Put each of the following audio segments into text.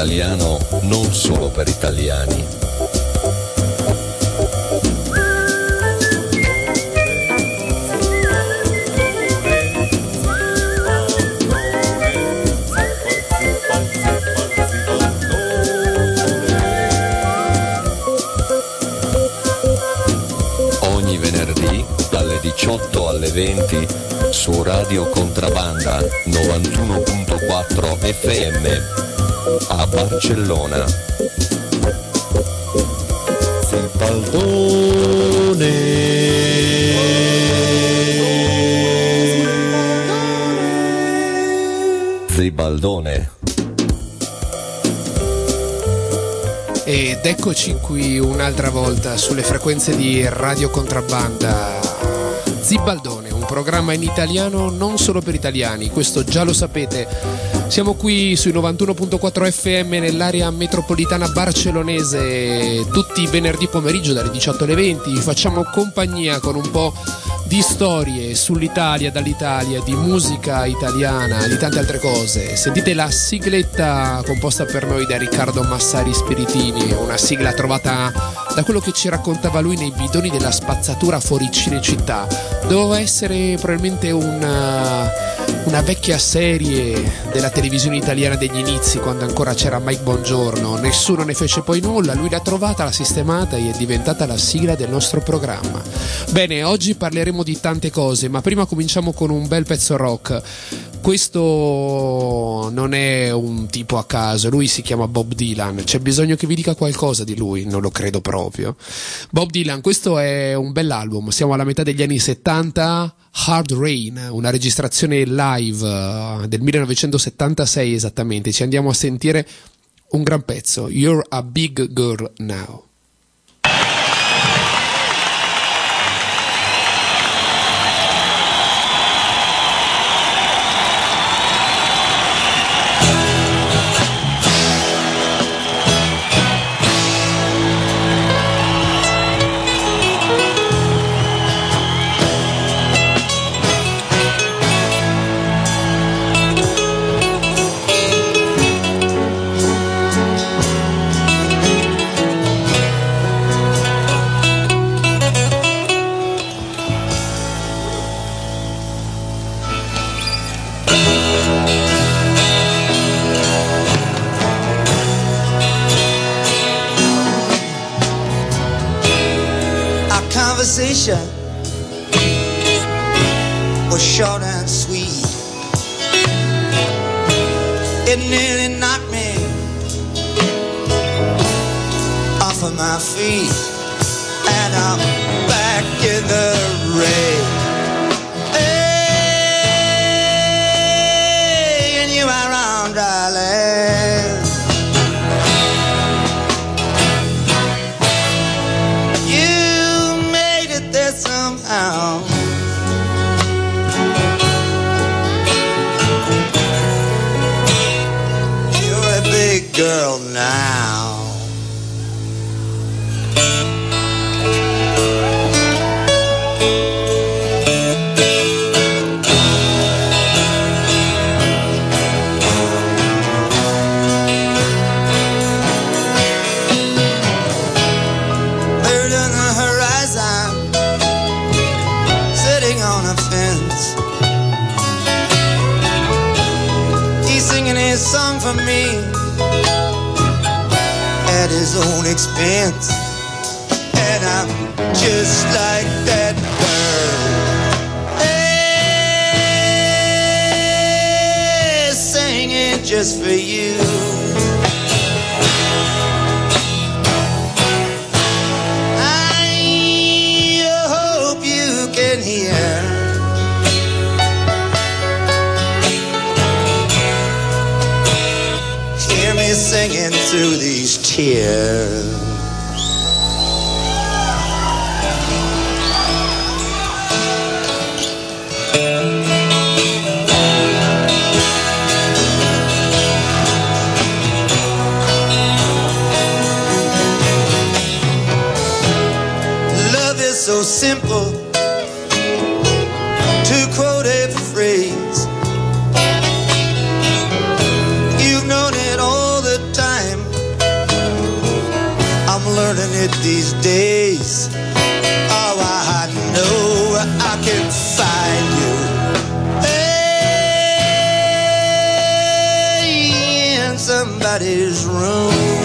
italiano non solo per italiani. Ogni venerdì dalle 18 alle 20 su Radio Contrabbanda 91.4 FM a Barcellona. Zibaldone. Zibaldone. Ed eccoci qui un'altra volta sulle frequenze di Radio Contrabbanda. Zibaldone, un programma in italiano non solo per italiani, questo già lo sapete. Siamo qui sui 91.4 FM nell'area metropolitana barcellonese tutti i venerdì pomeriggio dalle 18 alle 20. Vi facciamo compagnia con un po' di storie sull'Italia, dall'Italia, di musica italiana, di tante altre cose. Sentite la sigletta composta per noi da Riccardo Massari Spiritini, una sigla trovata da quello che ci raccontava lui nei bidoni della spazzatura fuori Cinecittà. Doveva essere probabilmente una vecchia serie della televisione italiana degli inizi, quando ancora c'era Mike Bongiorno. Nessuno ne fece poi nulla, lui l'ha trovata, l'ha sistemata e è diventata la sigla del nostro programma. Bene, oggi parleremo di tante cose, ma prima cominciamo con un bel pezzo rock. Questo non è un tipo a caso, lui si chiama Bob Dylan. C'è bisogno che vi dica qualcosa di lui? Non lo credo proprio. Bob Dylan, questo è un bell'album, siamo alla metà degli anni 70, Hard Rain, una registrazione live del 1976 esattamente. Ci andiamo a sentire un gran pezzo, You're a Big Girl Now. Conversation was short and sweet. It nearly knocked me off of my feet, and I'm back in the rain. Hey, and you are around, darling. Somehow you're a big girl now. Song for me at his own expense, and I'm just like that bird, hey, singing just for you. I hope you can hear me singing through these tears. Love is so simple, to quote a phrase. You've known it all the time. everybody's room.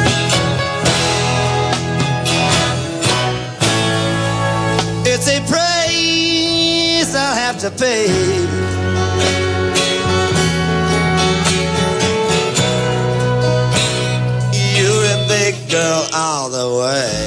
It's a price I'll have to pay. You're a big girl all the way.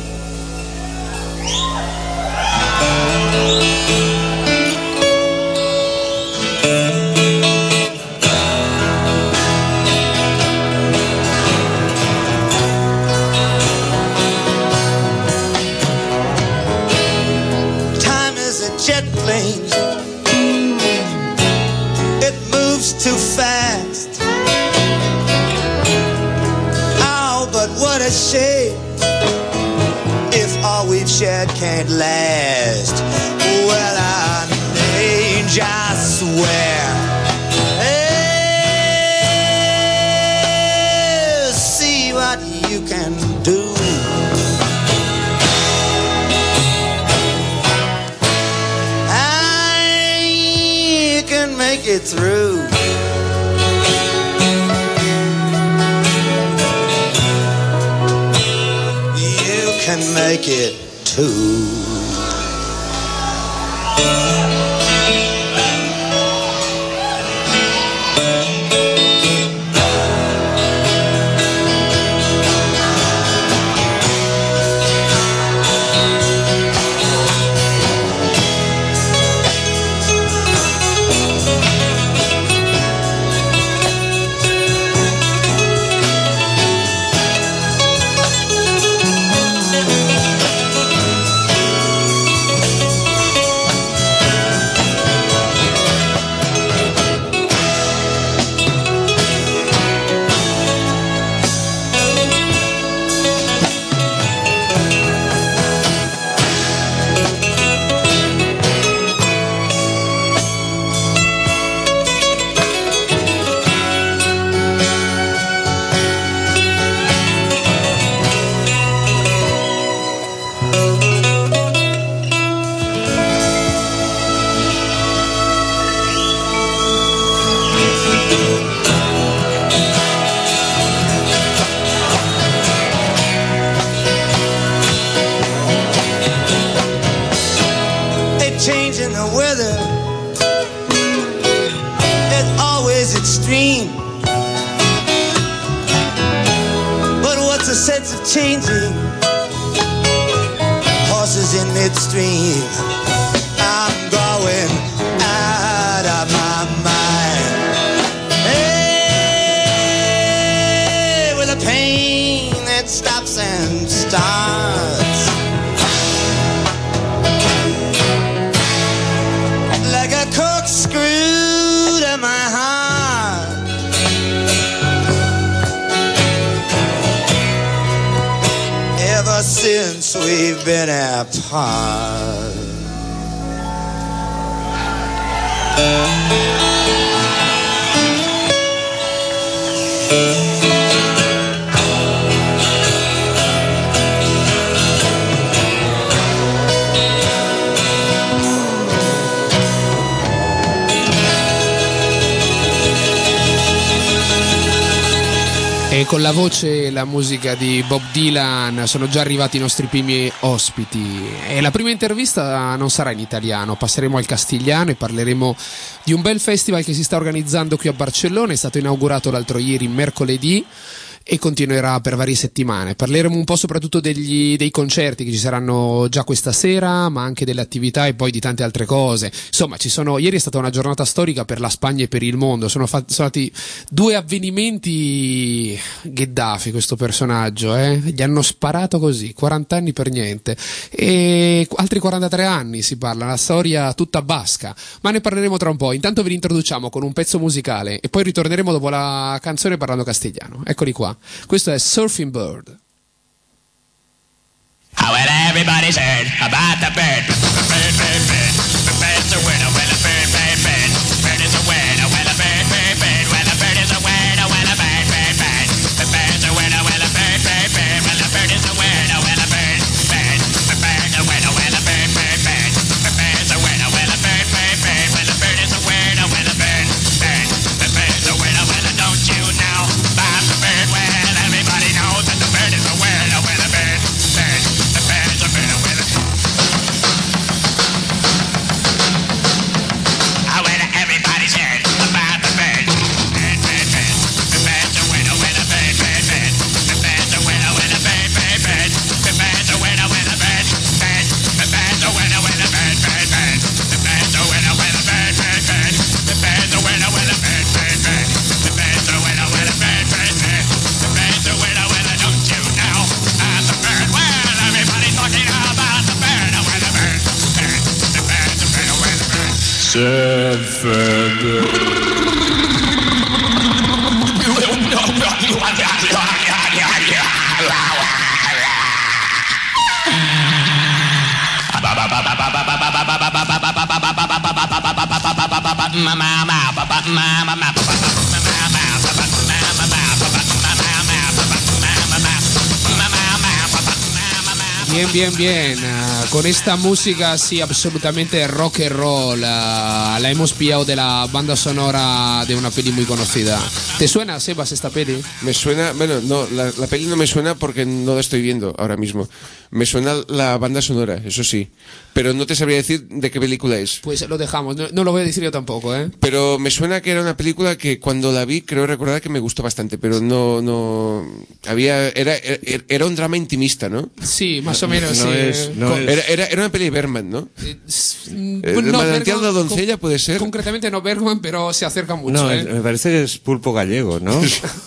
Jet plane, it moves too fast. Oh, but what a shame if all we've shared can't last. Well, I'm an angel, I swear. Hey, see what you can do. Make it through. You can make it too. Changing horses in midstream. I'm going out of my mind. Hey, with a pain that stops and starts, like a corkscrew to my heart. Ever since we've been apart. E con la voce e la musica di Bob Dylan sono già arrivati i nostri primi ospiti. E la prima intervista non sarà in italiano, passeremo al castigliano e parleremo di un bel festival che si sta organizzando qui a Barcellona. È stato inaugurato l'altro ieri, mercoledì, e continuerà per varie settimane. Parleremo un po' soprattutto dei concerti che ci saranno già questa sera, ma anche delle attività e poi di tante altre cose. Insomma, ieri è stata una giornata storica per la Spagna e per il mondo. Sono stati due avvenimenti. Gheddafi, questo personaggio, gli hanno sparato così, 40 anni per niente, e altri 43 anni si parla, una storia tutta basca, ma ne parleremo tra un po'. Intanto vi introduciamo con un pezzo musicale e poi ritorneremo dopo la canzone parlando castigliano. Eccoli qua. Questo è Surfing Bird. Oh, well, everybody's heard about the bird. Bird, bird, bird. The bird's a winner. Well, a bird, bird, bird. Bird is a winner. Well, a bird, bird, bird. Well, a bird is a winner. Well, a bird, bird, bird. The bird's a winner. Well, a bird, bird, bird. Well, a bird is a winner. Well, a bird, bird. The bird's a winner. Well, a bird, bird, bird. The bird's a winner. Well, a bird, bird, bird. Well, a bird is a winner. Well, a bird, bird. The bird's a winner. Well, don't you know? Bye. Bien. Con esta música así absolutamente rock and roll, la hemos pillado de la banda sonora de una peli muy conocida. ¿Te suena, Sebas, esta peli? Me suena, bueno, no, la peli no me suena porque no la estoy viendo ahora mismo. Me suena la banda sonora, eso sí. Pero no te sabría decir de qué película es. Pues lo dejamos, no lo voy a decir yo tampoco, ¿eh? Pero me suena que era una película que cuando la vi creo recordar que me gustó bastante, pero no era un drama intimista, ¿no? Sí, más o menos, sí. Era una peli de Bergman, ¿no? No, Manantial de la doncella puede ser. Concretamente no Bergman, pero se acerca mucho. No, me parece que es pulpo gallego, ¿no?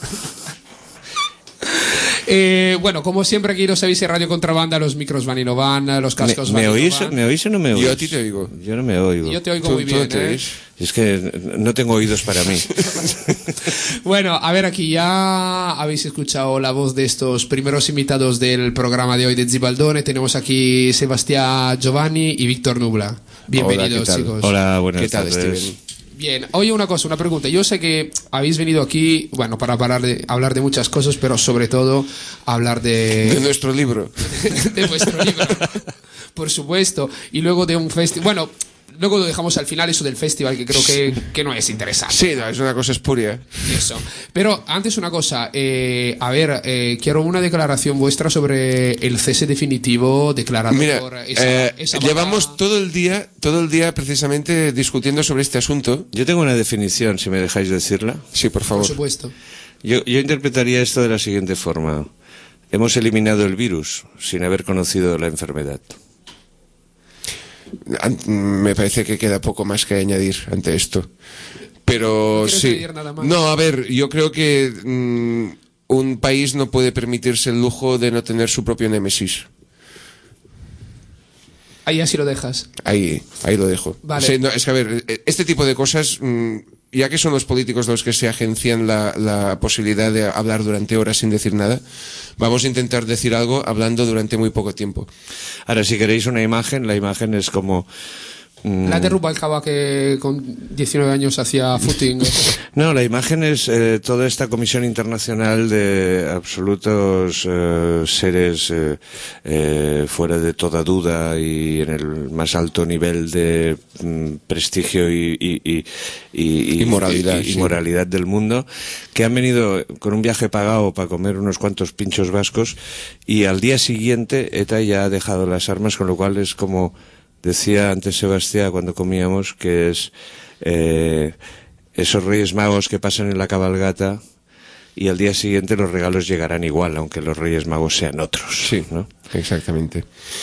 Bueno, como siempre aquí lo sabéis en Radio Contrabanda, los micros van y no van, los cascos van y no van. ¿Me oís o no me oís? Yo a ti te oigo. Yo no me oigo. Yo te oigo muy bien, ¿eh? Es que no tengo oídos para mí. Bueno, a ver, aquí ya habéis escuchado la voz de estos primeros invitados del programa de hoy de Zibaldone. Tenemos aquí Sebastián Giovanni y Víctor Nubla. Bienvenidos, chicos. Hola, buenas ¿Qué tal, tardes. Steven? Bien, oye, una pregunta. Yo sé que habéis venido aquí, bueno, para hablar de muchas cosas, pero sobre todo hablar de nuestro libro. de vuestro libro, por supuesto. Y luego de un festival. Bueno, luego lo dejamos al final, eso del festival, que creo que no es interesante. Sí, no, es una cosa espuria. Eso. Pero antes una cosa, quiero una declaración vuestra sobre el cese definitivo declarado por esa llevamos todo el día precisamente discutiendo sobre este asunto. Yo tengo una definición, si me dejáis decirla. Sí, por favor. Por supuesto. Yo interpretaría esto de la siguiente forma. Hemos eliminado el virus sin haber conocido la enfermedad. Me parece que queda poco más que añadir ante esto. Pero ¿No sí. añadir nada más? No, a ver, yo creo que un país no puede permitirse el lujo de no tener su propio némesis. Ahí así lo dejas. Ahí lo dejo. Vale. Sí, no, es que a ver, este tipo de cosas, ya que son los políticos los que se agencian la posibilidad de hablar durante horas sin decir nada, vamos a intentar decir algo hablando durante muy poco tiempo. Ahora, si queréis una imagen, la imagen es como... La de Rubalcaba, que con 19 años hacía footing. No, la imagen es toda esta comisión internacional de absolutos seres fuera de toda duda y en el más alto nivel de prestigio y moralidad, y moralidad del mundo, que han venido con un viaje pagado para comer unos cuantos pinchos vascos, y al día siguiente ETA ya ha dejado las armas, con lo cual es como decía antes Sebastián cuando comíamos, que es esos Reyes Magos que pasan en la cabalgata y al día siguiente los regalos llegarán igual, aunque los Reyes Magos sean otros. Sí, ¿no? Exactamente.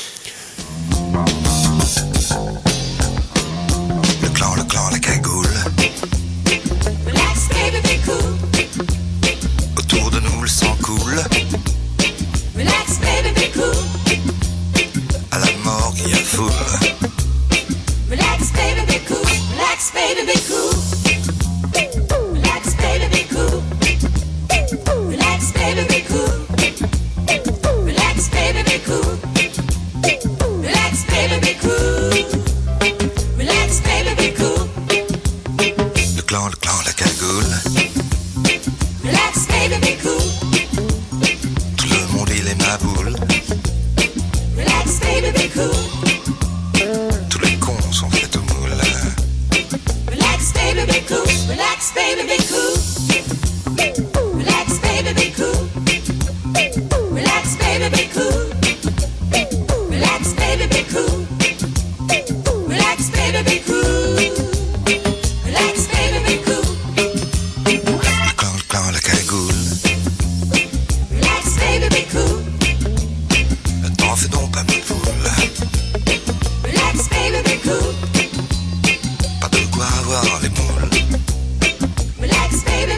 Le clan, la cagoule. Relax, baby, be cool. Autour de nous, le sang coule. Relax, baby, be cool. À la morgue, il y a foule. Relax, baby, be cool. Relax, baby, be cool. Relax, baby, be cool. Relax, baby, be cool. Relax, baby, be cool. Relax, baby, be cool. Relax, baby, be cool. Le clan, la cagoule. Relax, baby, be cool. Tout le monde, il est ma boule. Relax, baby, be cool. Tous les cons sont faits au moule. Relax, baby, be cool. Relax, baby, be cool. Relax, baby, be cool. Relax, baby, be cool. Relax, baby, be cool. Relax, baby, be cool. Relax, baby, be cool. Le clan, la cagoule. Relax, baby, be cool. T'en fais donc pas ma poule. Relax, baby, be cool. Pas de quoi avoir les moules. Relax, baby,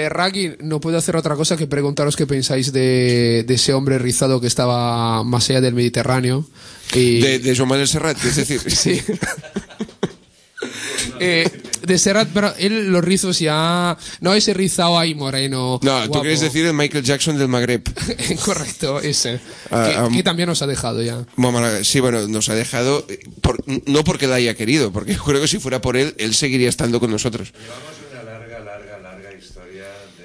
Raggy, no puedo hacer otra cosa que preguntaros qué pensáis de ese hombre rizado que estaba más allá del Mediterráneo. Y... De Joan Manuel Serrat, es decir. Sí. De Serrat, pero él los rizos ya... No ese rizado ahí moreno. No, tú guapo. quieres decir el Michael Jackson del Magreb. Correcto, ese. Ah, que también nos ha dejado ya. Sí, bueno, nos ha dejado, no porque la haya querido, porque yo creo que si fuera por él, él seguiría estando con nosotros. Llevamos una larga historia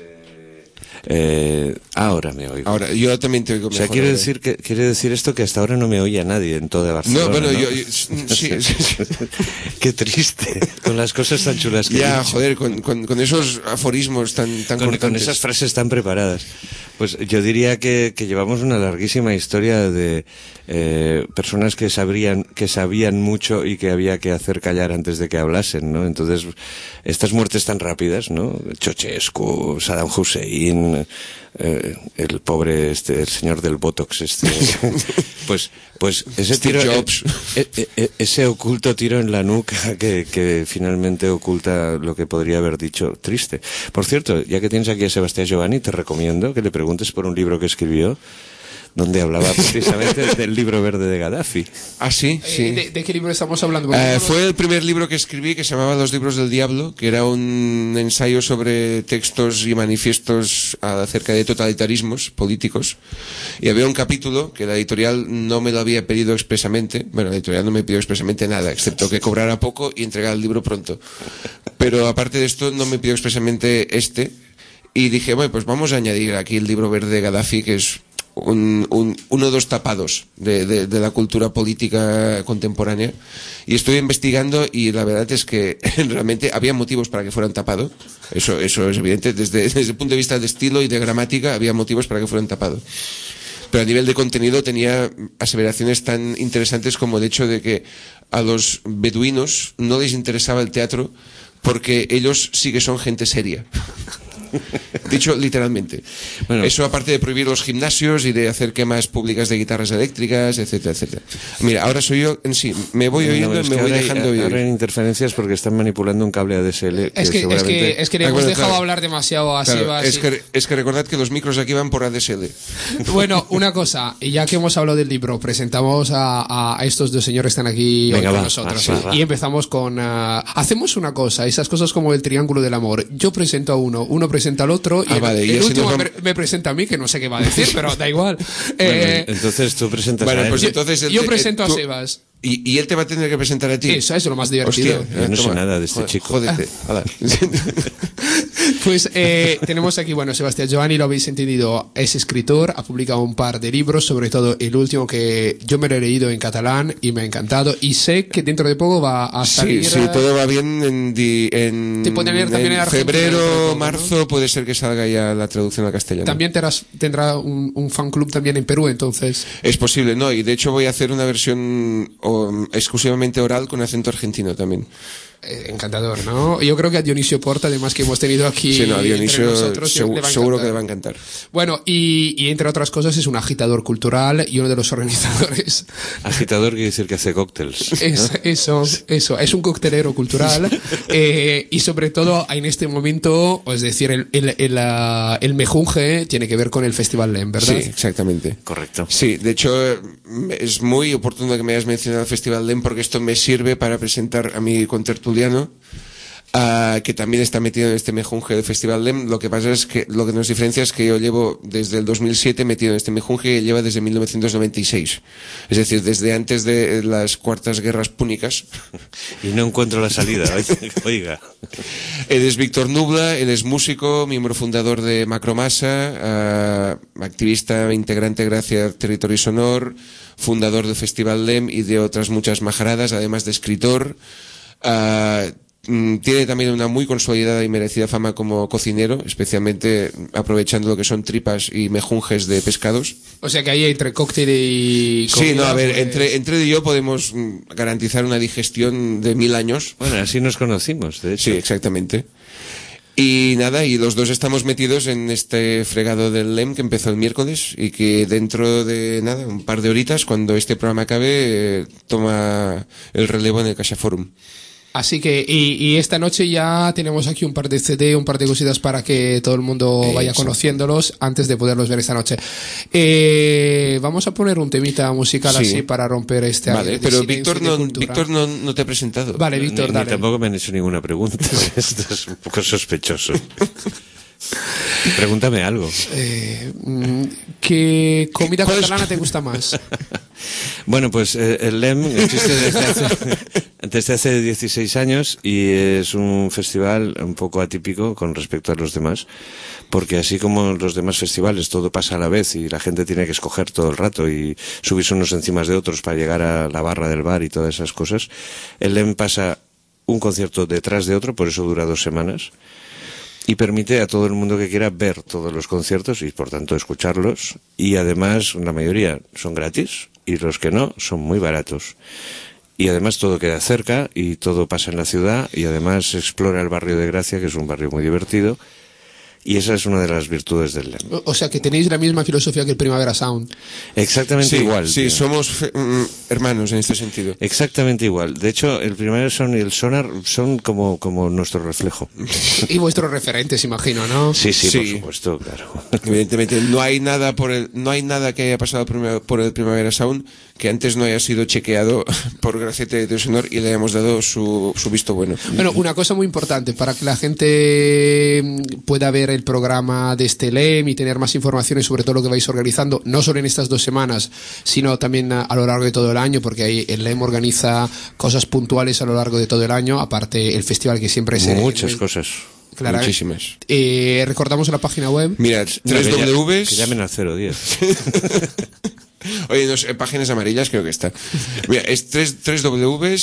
de... ahora me oigo. Ahora, yo también te oigo O sea, mejor ahora. quiere decir esto que hasta ahora no me oye nadie en toda Barcelona. No, bueno, ¿no? sí. Qué triste. Con las cosas tan chulas que Ya, he dicho. joder, con esos aforismos tan Con cortantes. esas frases tan preparadas. Pues yo diría que llevamos una larguísima historia de personas que sabían mucho y que había que hacer callar antes de que hablasen, ¿no? Entonces, estas muertes tan rápidas, ¿no? Ceausescu, Saddam Hussein, el pobre el señor del Botox, pues ese Steve tiro, Jobs. ese oculto tiro en la nuca que finalmente oculta lo que podría haber dicho triste. Por cierto, ya que tienes aquí a Sebastián Giovanni, te recomiendo que le preguntes por un libro que escribió donde hablaba precisamente del libro verde de Gaddafi. Ah, sí, sí. ¿De qué libro estamos hablando? Porque Fue el primer libro que escribí, que se llamaba Los libros del diablo, que era un ensayo sobre textos y manifiestos acerca de totalitarismos políticos. Y había un capítulo que la editorial no me lo había pedido expresamente. Bueno, la editorial no me pidió expresamente nada, excepto que cobrara poco y entregara el libro pronto. Pero aparte de esto, no me pidió expresamente Y dije, bueno, pues vamos a añadir aquí el libro verde de Gaddafi, que es uno de los tapados de la cultura política contemporánea. Y estoy investigando y la verdad es que realmente había motivos para que fueran tapados. Eso es evidente. Desde el punto de vista de estilo y de gramática había motivos para que fueran tapados. Pero a nivel de contenido tenía aseveraciones tan interesantes como el hecho de que a los beduinos no les interesaba el teatro porque ellos sí que son gente seria. Dicho literalmente. Bueno. Eso aparte de prohibir los gimnasios y de hacer quemas públicas de guitarras eléctricas, etcétera, etcétera. Mira, ahora soy yo en sí. Me voy oyendo es y me que voy ahora dejando ahora hay oír. interferencias porque están manipulando un cable ADSL. es que le hemos bueno, dejado claro. hablar demasiado a Claro, Sebas. es que recordad que los micros aquí van por ADSL. Bueno, una cosa, y ya que hemos hablado del libro, presentamos a estos dos señores que están aquí hoy Venga, con va, nosotros. va. Y empezamos con... hacemos una cosa, esas cosas como el triángulo del amor. Yo presento a uno presenta al otro, y vale, y el así último nos vamos- me presenta a mí, que no sé qué va a decir, pero da igual. Entonces tú presentas Bueno, a él. pues entonces yo presento a tú- Sebas. Y él te va a tener que presentar a ti. Eso es lo más divertido. Hostia, Yo no sé toma. nada de este Joder, chico. Jódete. Hala. Pues tenemos aquí, bueno, Sebastián Giovanni, lo habéis entendido, es escritor, ha publicado un par de libros, sobre todo el último que yo me lo he leído en catalán y me ha encantado, y sé que dentro de poco va a salir... Sí, todo va bien en Te pueden leer también en Argentina, febrero, dentro de poco, ¿no? marzo, puede ser que salga ya la traducción al castellano. También tendrá un fan club también en Perú, entonces. Es posible, no, y de hecho voy a hacer una versión exclusivamente oral con acento argentino también. Encantador, ¿no? Yo creo que a Dionisio Porta, además que hemos tenido aquí Sí, no, a entre Dionisio nosotros, seguro que le va a encantar. Bueno, y entre otras cosas es un agitador cultural y uno de los organizadores. Agitador quiere decir que hace cócteles. Eso, es un coctelero cultural y sobre todo en este momento, es decir, el mejunje tiene que ver con el Festival LEM, ¿verdad? Sí, exactamente. Correcto. Sí, de hecho es muy oportuno que me hayas mencionado el Festival LEM porque esto me sirve para presentar a mi contertuliano que también está metido en este mejunje del Festival LEM. Lo que pasa es que lo que nos diferencia es que yo llevo desde el 2007 metido en este mejunje y él lleva desde 1996. Es decir, desde antes de las cuartas guerras púnicas. Y no encuentro la salida. Oiga. Él es Víctor Nubla, él es músico, miembro fundador de Macromasa, activista integrante gracias Territorio Sonor, fundador del Festival LEM y de otras muchas majaradas, además de escritor. Tiene también una muy consolidada y merecida fama como cocinero, especialmente aprovechando lo que son tripas y mejunjes de pescados. O sea que ahí entre cóctel y comida, Sí, no, a ver, pues, entre él y yo podemos garantizar una digestión de 1000 años. Bueno, así nos conocimos, de hecho. Sí, exactamente. Y nada, y los dos estamos metidos en este fregado del LEM que empezó el miércoles y que dentro de nada, un par de horitas, cuando este programa acabe, toma el relevo en el Caixa Forum. Así que, y esta noche ya tenemos aquí un par de CD, un par de cositas para que todo el mundo vaya conociéndolos antes de poderlos ver esta noche. Vamos a poner un temita musical Sí. así para romper este aire Vale, de pero silencio y de cultura. Víctor no te ha presentado. Vale, Víctor, Ni dale. tampoco me han hecho ninguna pregunta. Esto es un poco sospechoso. Pregúntame algo. ¿Qué comida catalana te gusta más? Bueno, pues el LEM existe desde hace 16 años y es un festival un poco atípico con respecto a los demás, porque así como los demás festivales todo pasa a la vez y la gente tiene que escoger todo el rato y subirse unos encima de otros para llegar a la barra del bar y todas esas cosas, el LEM pasa un concierto detrás de otro, por eso dura 2 semanas. Y permite a todo el mundo que quiera ver todos los conciertos y por tanto escucharlos, y además la mayoría son gratis y los que no son muy baratos, y además todo queda cerca y todo pasa en la ciudad, y además se explora el barrio de Gracia, que es un barrio muy divertido, y esa es una de las virtudes del LEM. O sea, que tenéis la misma filosofía que el Primavera Sound. Exactamente Sí, igual. sí, tío. somos hermanos en este sentido. Exactamente igual. De hecho, el Primavera Sound y el Sonar son como nuestro reflejo. Y vuestros referentes, imagino, ¿no? Sí, por Sí. supuesto, claro. Evidentemente, no hay nada que haya pasado por el Primavera Sound que antes no haya sido chequeado por Graciete de Sonor y le hayamos dado su visto bueno. Bueno, una cosa muy importante para que la gente pueda ver el programa de este LEM y tener más informaciones sobre todo lo que vais organizando, no solo en estas 2 semanas, sino también a lo largo de todo el año, porque ahí el LEM organiza cosas puntuales a lo largo de todo el año, aparte el festival que siempre es Muchas cosas. Claro, Muchísimas. recordamos la página web. Mirad, Que 3W. llamen al 010. Oye, no sé, páginas amarillas creo que está. Mira, es 3W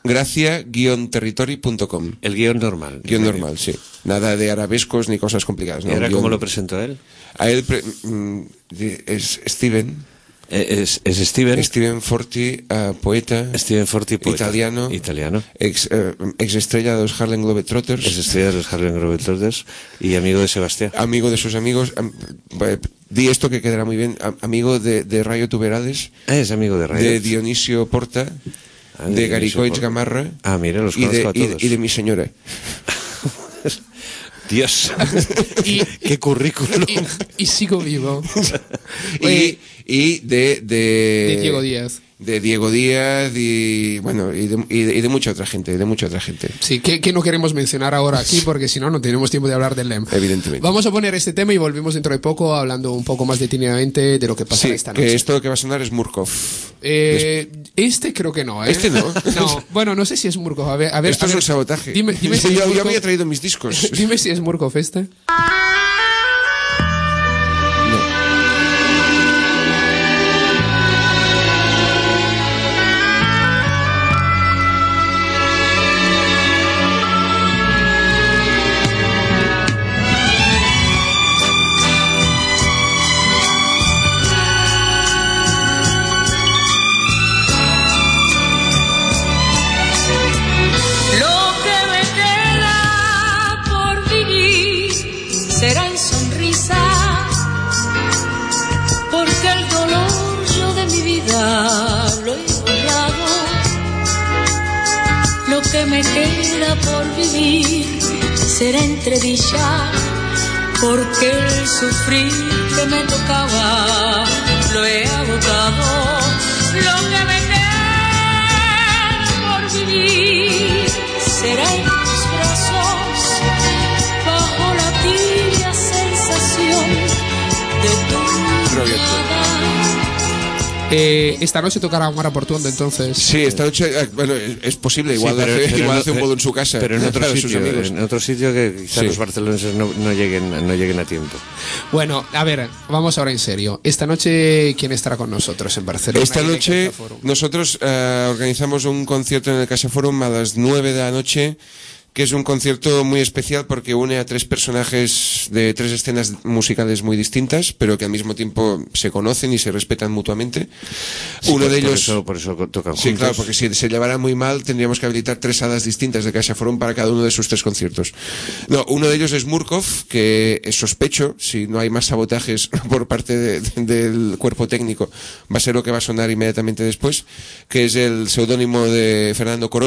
gracia-territory.com. El guión normal. Guión normal, sí. Nada de arabescos ni cosas complicadas. ¿Y ¿no? ahora Guión- cómo lo presentó él? A él es Steven. Es Steven. Steven Forti, poeta. Steven Forti, poeta. Italiano. Ex estrella de los Harlem Globetrotters. Es estrella de los Harlem Globetrotters y amigo de Sebastián. Amigo de sus amigos. Di esto que quedará muy bien. Amigo de Rayo Tuberades. Es amigo de Rayo. De Dionisio Porta. De de Dionisio Garicoits Porta. Gamarra. Ah, mira, los y conozco a todos. y de mi señora. Dios. Y, Qué currículum. y sigo vivo. Oye, y de Diego Díaz. De Diego Díaz y bueno y de mucha otra gente, Sí, que no queremos mencionar ahora aquí porque si no, no tenemos tiempo de hablar del LEM. Evidentemente. Vamos a poner este tema y volvemos dentro de poco hablando un poco más detenidamente de lo que pasará Sí, esta noche. que esto que va a sonar es Murkov. Este creo que no, ¿eh? Este no. No, bueno, no sé si es Murkov. A ver, Esto es un sabotaje. Dime si es yo Murkov. había traído mis discos. Dime si es Murkov este. Lo que me queda por vivir será en sonrisas, porque el dolor yo de mi vida lo he borrado. Lo que me queda por vivir será entre dichas, porque el sufrir que me tocaba lo he agotado. Lo que me queda por vivir será en tus brazos, bajo la tibia sensación de tu mirada. Esta noche tocará Omar Portuondo, entonces. Sí, esta noche, bueno, es posible, igual, Sí, igual hace un bolo en su casa. Pero en otro para sus sitio, amigos. en otro sitio que quizás Sí. los barceloneses no lleguen a tiempo. Bueno, a ver, vamos ahora en serio. Esta noche, ¿quién estará con nosotros en Barcelona? Esta y en el noche CaixaForum? nosotros organizamos un concierto en el CaixaForum a las 9 de la noche, que es un concierto muy especial porque une a 3 personajes de 3 escenas musicales muy distintas, pero que al mismo tiempo se conocen y se respetan mutuamente. Sí, Uno de ellos... Por eso tocan juntos. Sí, claro, porque si se llevara muy mal tendríamos que habilitar 3 salas distintas de CaixaForum para cada uno de sus 3 conciertos. No, uno de ellos es Murkov, que es sospecho, si no hay más sabotajes por parte del cuerpo técnico, va a ser lo que va a sonar inmediatamente después, que es el seudónimo de Fernando Corona,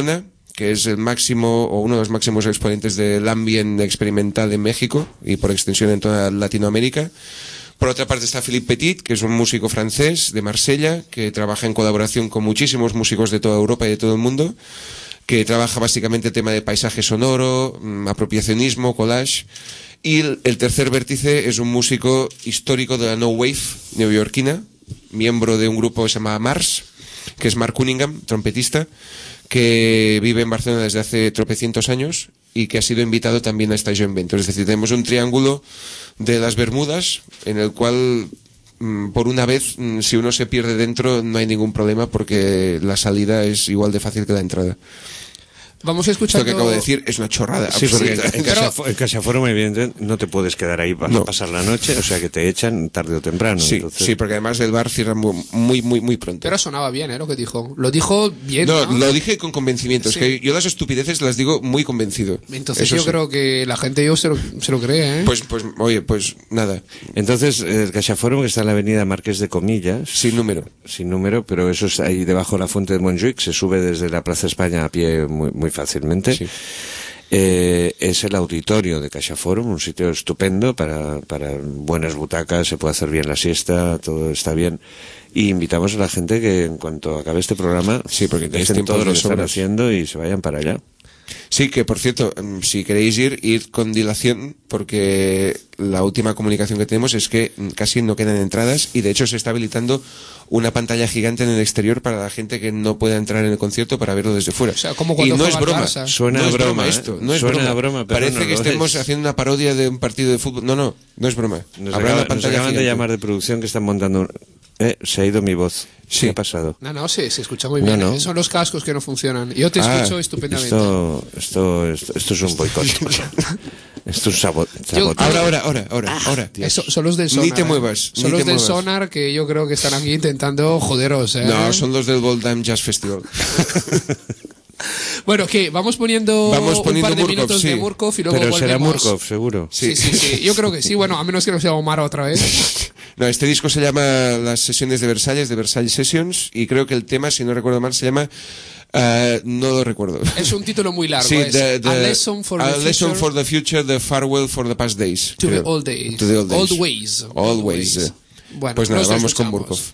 que es el máximo o uno de los máximos exponentes del ambient experimental en México y por extensión en toda Latinoamérica. Por otra parte está Philippe Petit, que es un músico francés de Marsella, que trabaja en colaboración con muchísimos músicos de toda Europa y de todo el mundo, que trabaja básicamente el tema de paisaje sonoro, apropiacionismo, collage. Y el tercer vértice es un músico histórico de la No Wave neoyorquina, miembro de un grupo que se llama Mars, que es Mark Cunningham, trompetista, que vive en Barcelona desde hace tropecientos años y que ha sido invitado también a esta joint venture. Es decir, tenemos un triángulo de las Bermudas en el cual, por una vez, si uno se pierde dentro no hay ningún problema porque la salida es igual de fácil que la entrada. Vamos escuchando... Esto que acabo de decir es una chorrada. Sí, porque absoluta. en Casaforum, evidentemente, no te puedes quedar ahí para pasar la noche, o sea que te echan tarde o temprano. Sí, entonces... sí, porque además el bar cierra muy pronto. Pero sonaba bien, lo que dijo. Lo dijo bien, ¿no? Lo dije con convencimiento. Sí. Es que yo las estupideces las digo muy convencido. Entonces Eso yo sí. creo que la gente se lo cree, ¿eh? Pues, oye, pues nada, Entonces, el Casaforum, que está en la avenida Marqués de Comillas, sin número. sin número, pero eso es ahí debajo de la Fuente de Montjuic, se sube desde la Plaza España a pie muy fácilmente. Sí. Es el auditorio de Casaforum, un sitio estupendo para buenas butacas, se puede hacer bien la siesta, todo está bien. Y invitamos a la gente que en cuanto acabe este programa, Sí, porque tenéis dejen tiempo todo de lo que están sobras. haciendo y se vayan para allá. Sí, que por cierto, si queréis ir con dilación, porque la última comunicación que tenemos es que casi no quedan entradas y de hecho se está habilitando una pantalla gigante en el exterior para la gente que no pueda entrar en el concierto para verlo desde fuera. O sea, como y cuando no es juega el broma. Barça. Suena no a es broma, esto. ¿eh? No es Suena broma. a broma, pero Parece no que lo estemos es. haciendo una parodia de un partido de fútbol. No es broma. Nos Habrá una acaban pantalla de gigante. llamar de producción que están montando se ha ido mi voz. Sí. ¿Qué ha pasado? No, se escucha muy bien. No. Son los cascos que no funcionan. Yo te escucho estupendamente. Esto es un boicot. Esto es sabotaje. Ahora. Son los del sonar. Ni te muevas. Son ni los te del muevas. sonar que yo creo que están aquí intentando joderos, ¿eh? No, son los del Boldam Jazz Festival. Bueno, ¿qué? Vamos poniendo un par de Murkoff, minutos sí. de Murkoff y luego Pero será volvemos. Murkoff, seguro. Sí. Yo creo que sí. Bueno, a menos que no sea Omar otra vez. No, este disco se llama Las Sesiones de Versalles Sessions, y creo que el tema, si no recuerdo mal, se llama no lo recuerdo. Es un título muy largo. Sí, es A Lesson for the Future, The Farewell for the Past Days. To creo. the Old Days. To the Old Days. Old Ways. Always. Bueno, Pues nada, los vamos con escuchamos. Murkoff.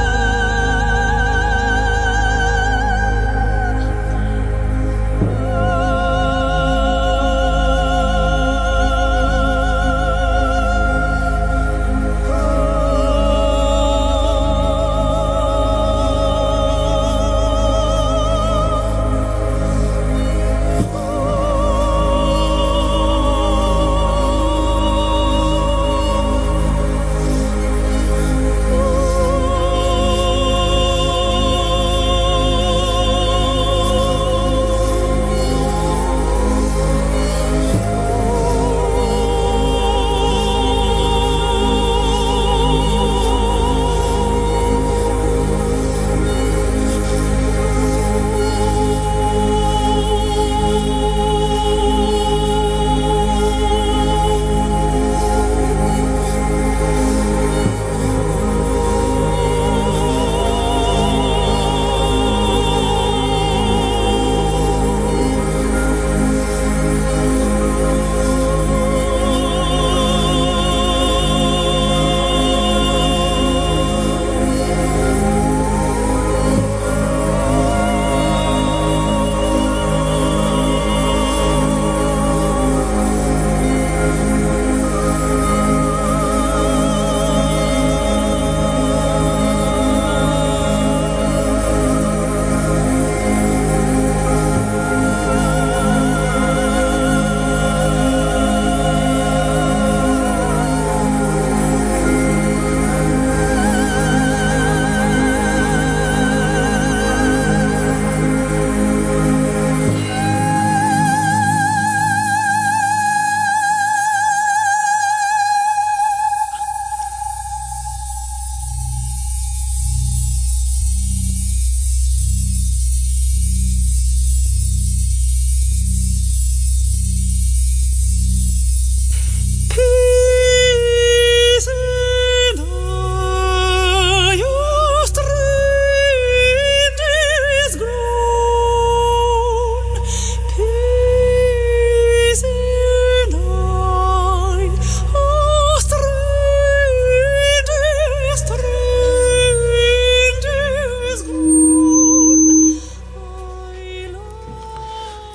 Thank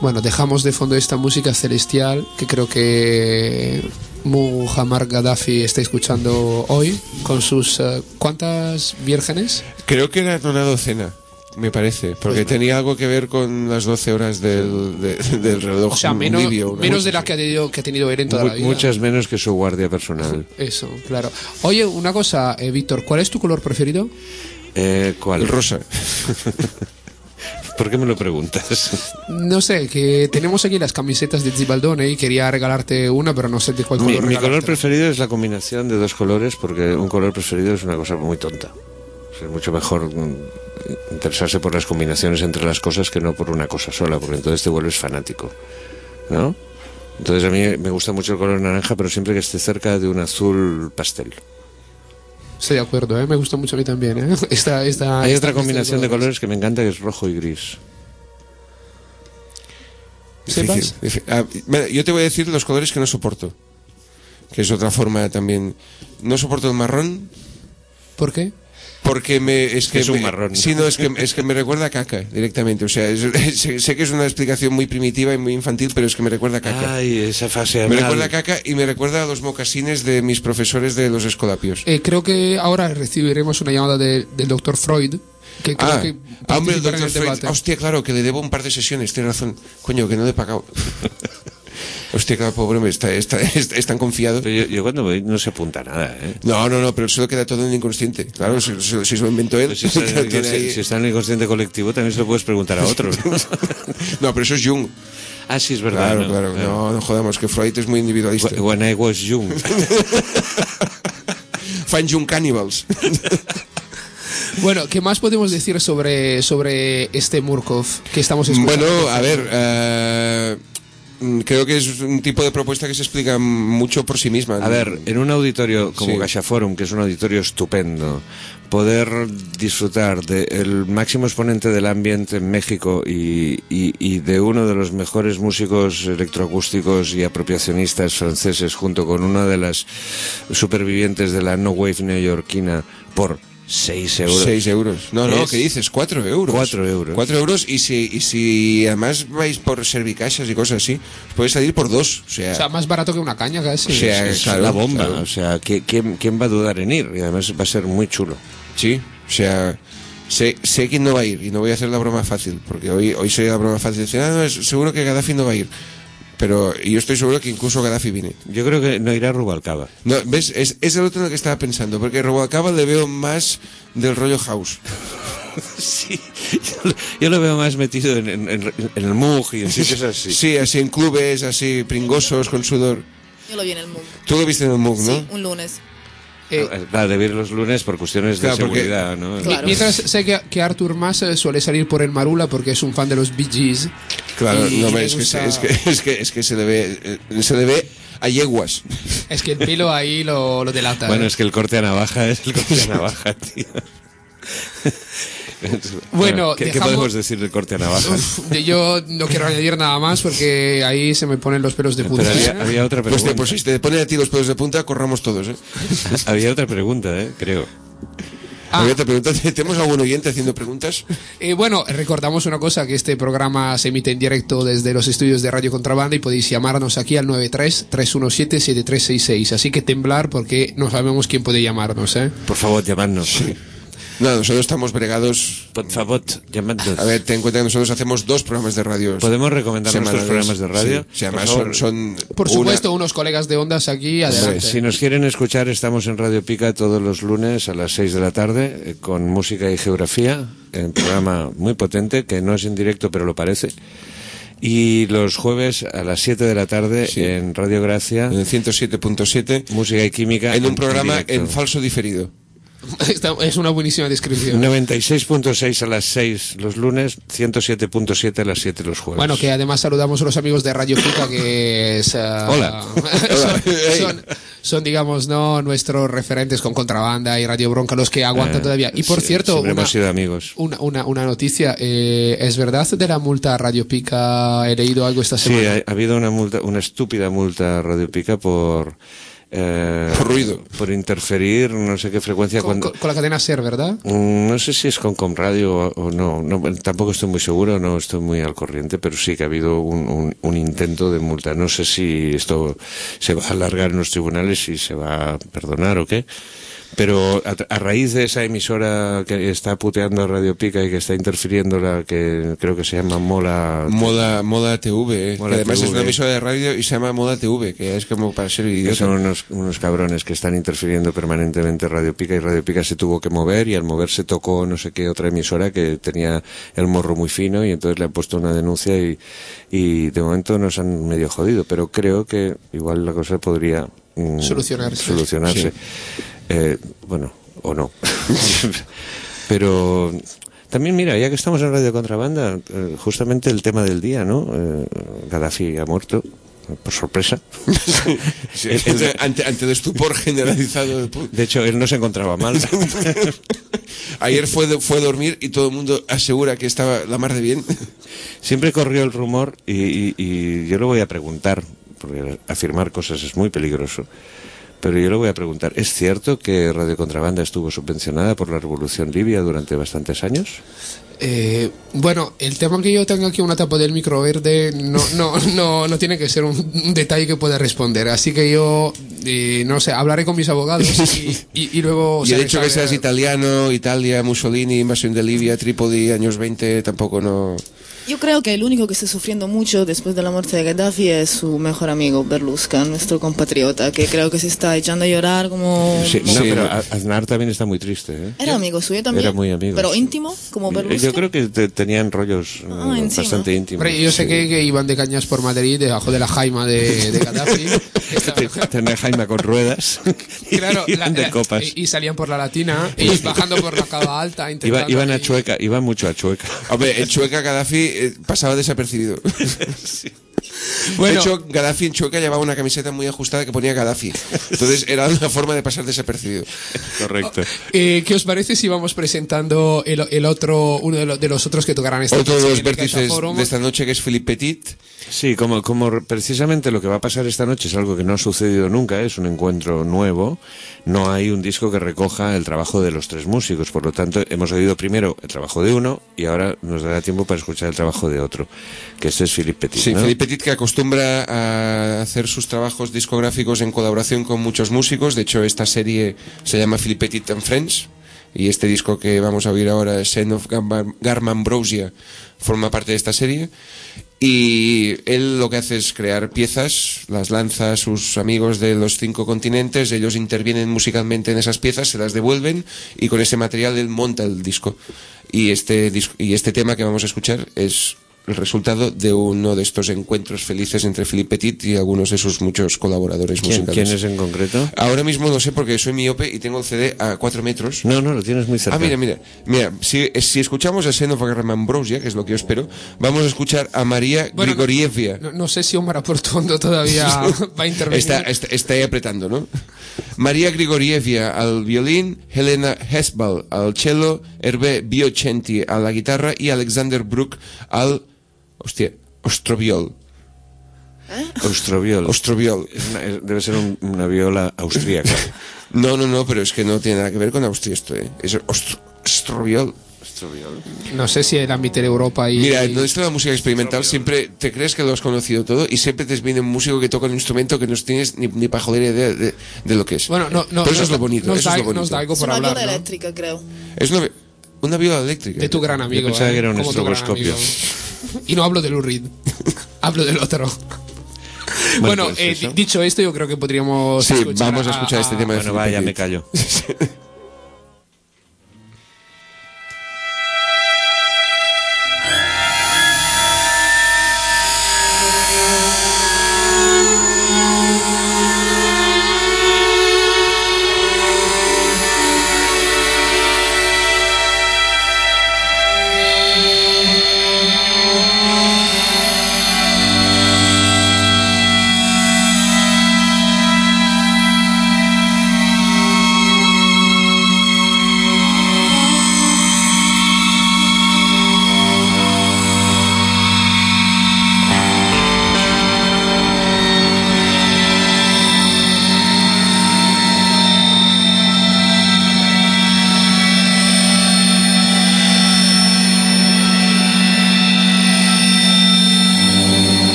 Bueno, dejamos de fondo esta música celestial que creo que Muammar Gaddafi está escuchando hoy con sus ¿cuántas vírgenes? Creo que era una docena, me parece, porque tenía algo que ver con las 12 horas del reloj. O sea, menos de las que ha tenido él en toda la vida. Muchas menos que su guardia personal. Eso, claro. Oye, una cosa, Víctor, ¿cuál es tu color preferido? ¿Cuál? El rosa. ¿Por qué me lo preguntas? No sé, que tenemos aquí las camisetas de Zibaldone y quería regalarte una, pero no sé de cuál color Mi regalarte. color preferido es la combinación de dos colores, porque un color preferido es una cosa muy tonta. O sea, es mucho mejor interesarse por las combinaciones entre las cosas que no por una cosa sola, porque entonces te vuelves fanático, ¿no? Entonces a mí me gusta mucho el color naranja, pero siempre que esté cerca de un azul pastel. Estoy de acuerdo, me gusta mucho a mí también. Hay otra combinación de colores que me encanta, que es rojo y gris. ¿Sepas? Mira, yo te voy a decir los colores que no soporto, que es otra forma también. No soporto el marrón. ¿Por qué? Porque es un marrón. Sí, no, es que me recuerda a caca directamente. O sea, sé que es una explicación muy primitiva y muy infantil, pero es que me recuerda a caca. Ay, esa fase Me anal. recuerda a caca y me recuerda a los mocasines de mis profesores de los escolapios. Creo que ahora recibiremos una llamada del doctor Freud, que creo que hombre, el participará en doctor el Freud. debate. Hostia, claro, que le debo un par de sesiones. Tienes razón. Coño, que no le he pagado. Hostia, claro, pobre hombre, es tan confiado. Pero yo cuando voy no se apunta nada, ¿eh? No, pero eso queda todo en el inconsciente. Claro, si se lo inventó él. Pues si está en el inconsciente colectivo, también se lo puedes preguntar a otros, ¿no? No, pero eso es Jung. Ah, sí, es verdad. Claro. No jodamos, que Freud es muy individualista. When I was young. Fan Jung Cannibals. Bueno, ¿qué más podemos decir sobre este Murkov que estamos escuchando? Bueno, a ver, creo que es un tipo de propuesta que se explica mucho por sí misma. A ver, en un auditorio como Sí. CaixaForum, que es un auditorio estupendo, poder disfrutar del máximo exponente del ambiente en México y de uno de los mejores músicos electroacústicos y apropiacionistas franceses, junto con una de las supervivientes de la No Wave neoyorquina, por 6 euros. 6 euros. No, Es- ¿qué dices? 4 euros. 4 euros. 4 euros y si además vais por servicaixas y cosas así, puede salir por 2. O sea, O sea, más barato que una caña casi. O sea, Es claro, la bomba, claro. o sea, ¿quién va a dudar en ir? Y además va a ser muy chulo. sí, o sea, sé quién no va a ir y no voy a hacer la broma fácil, porque hoy soy la broma fácil. Decir, seguro que Gaddafi no va a ir. Pero yo estoy seguro que incluso Gaddafi viene. Yo creo que no irá Rubalcaba. No, ¿ves? Es el otro en el que estaba pensando, porque Rubalcaba le veo más del rollo house. Sí, yo lo veo más metido en el Mug y en sitios así. Sí, así en clubes, así pringosos, con sudor. Yo lo vi en el MUG. Tú lo viste en el MUG, ¿no? Sí, un lunes. Claro, de ir los lunes por cuestiones de Claro, porque- seguridad, ¿no? Claro. Mientras sé que Artur Mas suele salir por el Marula porque es un fan de los Bee Gees. Claro, Y no, le es gusta- que se le ve a yeguas. Es que el pelo ahí lo delata. Bueno, es que el corte a navaja es el corte a navaja, tío. Bueno, ¿qué dejamos- podemos decir del corte a navaja? Yo no quiero añadir nada más porque ahí se me ponen los pelos de punta. Pero había otra Pues, pregunta. pues si te ponen a ti los pelos de punta, corramos todos, ¿eh? Había otra pregunta, creo. Había otra pregunta. ¿Tenemos algún oyente haciendo preguntas? Bueno, recordamos una cosa, que este programa se emite en directo desde los estudios de Radio Contrabanda y podéis llamarnos aquí al 93-317-7366. Así que temblar porque no sabemos quién puede llamarnos, ¿eh? Por favor, llamadnos. No, nosotros estamos bregados. Por favor, llamadnos. A ver, ten en cuenta que nosotros hacemos 2 programas de radio. ¿Podemos recomendar nuestros programas de radio? Sí, además Por favor. son Por supuesto, unos colegas de Ondas aquí, adelante. Si nos quieren escuchar, estamos en Radio Pica todos los lunes a las 6 de la tarde con música y geografía, un programa muy potente que no es en directo pero lo parece. Y los jueves a las 7 de la tarde Sí. en Radio Gracia, en el 107.7, música y química. en un programa directo. en falso diferido. Es una buenísima descripción. 96.6 a las 6 los lunes, 107.7 a las 7 los jueves. Bueno, que además saludamos a los amigos de Radio Pica que es, Hola. son, digamos, no nuestros referentes con Contrabanda y Radio Bronca, los que aguantan todavía. Y por Sí, cierto, siempre hemos sido amigos. una noticia, ¿es verdad de la multa a Radio Pica? He leído algo esta Sí, semana. ha habido una multa, una estúpida multa a Radio Pica por Por ruido. Por interferir, no sé qué frecuencia. Con la cadena SER, ¿verdad? No sé si es con Radio o no, tampoco estoy muy seguro, no estoy muy al corriente, pero sí que ha habido un intento de multa. No sé si esto se va a alargar en los tribunales, si se va a perdonar o qué. Pero a raíz de esa emisora que está puteando a Radio Pica y que está interfiriendo, la que creo que se llama Mola TV, Mola que además TV. es una emisora de radio y se llama Mola TV, que es como para ser que idiota. son unos cabrones que están interfiriendo permanentemente Radio Pica, y Radio Pica se tuvo que mover, y al moverse tocó no sé qué otra emisora que tenía el morro muy fino, y entonces le han puesto una denuncia y de momento nos han medio jodido, pero creo que igual la cosa podría solucionarse. Bueno, o no. Pero también, mira, ya que estamos en Radio Contrabanda, justamente el tema del día, ¿no? Gaddafi ha muerto, por sorpresa. Sí, ante el estupor generalizado. De hecho, él no se encontraba mal. Ayer fue a dormir y todo el mundo asegura que estaba la mar de bien. Siempre corrió el rumor, y yo lo voy a preguntar, porque afirmar cosas es muy peligroso. Pero yo le voy a preguntar, ¿es cierto que Radio Contrabanda estuvo subvencionada por la Revolución Libia durante bastantes años? Bueno, el tema que yo tengo aquí una tapa del micro verde no tiene que ser un detalle que pueda responder. Así que yo, no sé, hablaré con mis abogados y luego... Y el hecho que seas italiano, Italia, Mussolini, invasión de Libia, Trípoli, años 20, tampoco no... Yo creo que el único que está sufriendo mucho después de la muerte de Gaddafi es su mejor amigo Berlusconi, nuestro compatriota, que creo que se está echando a llorar como... Sí, pero Aznar también está muy triste, ¿eh? Era amigo suyo también. Era muy amigo. Pero íntimo, como Berlusconi. Yo creo que tenían rollos bastante íntimos. Hombre, yo sé que iban de cañas por Madrid debajo de la jaima de Gaddafi. Tenía jaima con ruedas. Claro, de copas. y salían por la Latina, y bajando por la Cava Alta. Iban a Chueca, iban mucho a Chueca. Hombre, en Chueca Gaddafi pasaba desapercibido. Sí. Bueno, de hecho, Gaddafi en Chueca llevaba una camiseta muy ajustada que ponía Gaddafi. Entonces era una forma de pasar desapercibido. Correcto. ¿Qué os parece si vamos presentando uno de los otros que tocarán esta noche? Otro de los vértices de esta noche, que es Philippe Petit. Sí, como precisamente lo que va a pasar esta noche es algo que no ha sucedido nunca, es un encuentro nuevo. No hay un disco que recoja el trabajo de los tres músicos, por lo tanto hemos oído primero el trabajo de uno y ahora nos dará tiempo para escuchar el trabajo de otro, que este es Philippe Petit. Sí, ¿no? Philippe Petit, que acostumbra a hacer sus trabajos discográficos en colaboración con muchos músicos. De hecho, esta serie se llama Philippe Petit and Friends, y este disco que vamos a oír ahora, Son of Garmambrosia, forma parte de esta serie. Y él lo que hace es crear piezas, las lanza a sus amigos de los 5 continentes, ellos intervienen musicalmente en esas piezas, se las devuelven, y con ese material él monta el disco. Y este tema que vamos a escuchar es el resultado de uno de estos encuentros felices entre Philippe Petit y algunos de sus muchos colaboradores musicales. ¿Quién es en concreto? Ahora mismo no sé, porque soy miope y tengo el CD a 4 metros. No, lo tienes muy cerca. Mira, si escuchamos el Son of Garmambrosia, que es lo que yo espero, vamos a escuchar a María Grigorievia. No sé si Omar Aportondo todavía va a intervenir. Está ahí apretando, ¿no? María Grigorievia al violín, Helena Hesbal al cello, Hervé Biocenti a la guitarra y Alexander Bruck al ostroviol. Ostroviol. Debe ser una viola austríaca. No, pero es que no tiene nada que ver con Austria esto, es ostroviol. No sé si el ámbito de Europa y... Mira, en esto de la música experimental siempre te crees que lo has conocido todo y siempre te viene un músico que toca un instrumento que no tienes ni para joder idea de lo que es. Bueno, pero eso es lo bonito. Nos da algo por hablar, viola eléctrica, creo. Es una viola eléctrica. De tu gran amigo. Yo pensaba que era un como estroboscopio. Y no hablo de Lou Reed, hablo del otro. Bueno, pues dicho esto, yo creo que podríamos vamos a escuchar este tema de Bueno, vaya, me callo.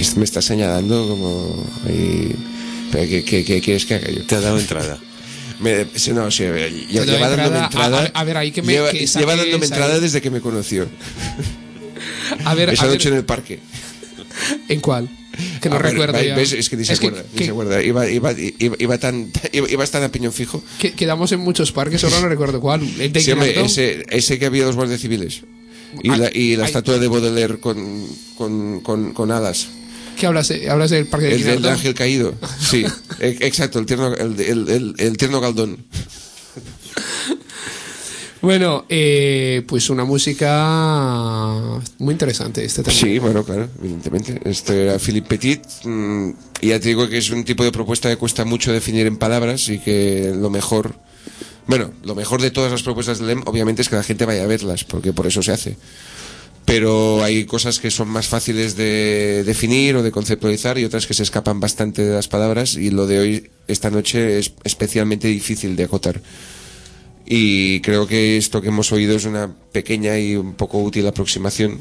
Me está señalando como... ¿Pero qué quieres que haga yo? Te ha dado entrada. Lleva dándome entrada. A ver, ahí que me... Lleva que saques dándome entrada ahí. desde que me conoció. A Esa ver, noche en el parque. ¿En cuál? Que no A ver, recuerdo ya. ¿ves? Es que ni se acuerda. Ni se acuerda. Iba tan a piñón fijo. Quedamos en muchos parques, ahora no recuerdo cuál. ¿El de Sí, hombre, Guinardó? ese que había dos guardias civiles. Y la estatua de Baudelaire con alas. ¿Qué hablas? ¿Hablas del parque de El del Guinardó? ángel caído. Sí, exacto, el tierno Galdón. Bueno, pues una música muy interesante este también. Sí, bueno, claro, evidentemente. Este era Philippe Petit. Y ya te digo que es un tipo de propuesta que cuesta mucho definir en palabras y que lo mejor de todas las propuestas de LEM obviamente es que la gente vaya a verlas, porque por eso se hace. Pero hay cosas que son más fáciles de definir o de conceptualizar y otras que se escapan bastante de las palabras, y lo de hoy, esta noche, es especialmente difícil de acotar. Y creo que esto que hemos oído es una pequeña y un poco útil aproximación.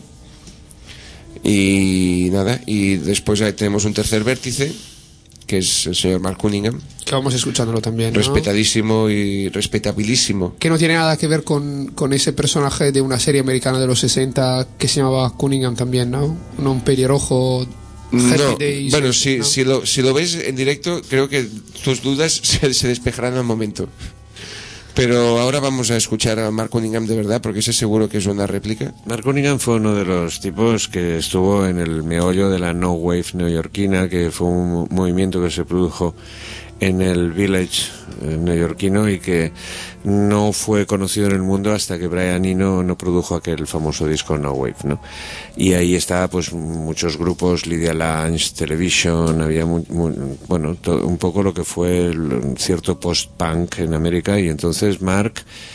Y nada, y después tenemos un tercer vértice, que es el señor Mark Cunningham, Que vamos escuchándolo también, ¿no? respetadísimo y respetabilísimo. Que no tiene nada que ver con ese personaje de una serie americana de los 60 que se llamaba Cunningham también, ¿no? Un pelirrojo. No, Happy Days, bueno, ¿no? si lo ves en directo, creo que tus dudas se despejarán al momento. Pero ahora vamos a escuchar a Mark Cunningham de verdad, porque ese seguro que es una réplica. Mark Cunningham fue uno de los tipos que estuvo en el meollo de la No Wave neoyorquina, que fue un movimiento que se produjo en el Village neoyorquino y que no fue conocido en el mundo hasta que Brian Eno no produjo aquel famoso disco No Wave, ¿no? Y ahí está, pues, muchos grupos, Lydia Lunch, Television, había un poco lo que fue cierto post-punk en América. Y entonces Mark,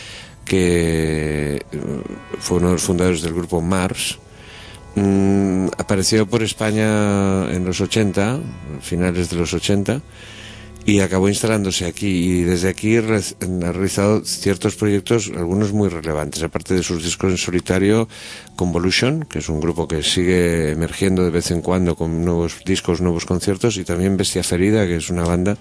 que fue uno de los fundadores del grupo Mars, apareció por España en los 80, finales de los 80, y acabó instalándose aquí, y desde aquí ha realizado ciertos proyectos, algunos muy relevantes, aparte de sus discos en solitario. Convolution, que es un grupo que sigue emergiendo de vez en cuando con nuevos discos, nuevos conciertos, y también Bestia Ferida, que es una banda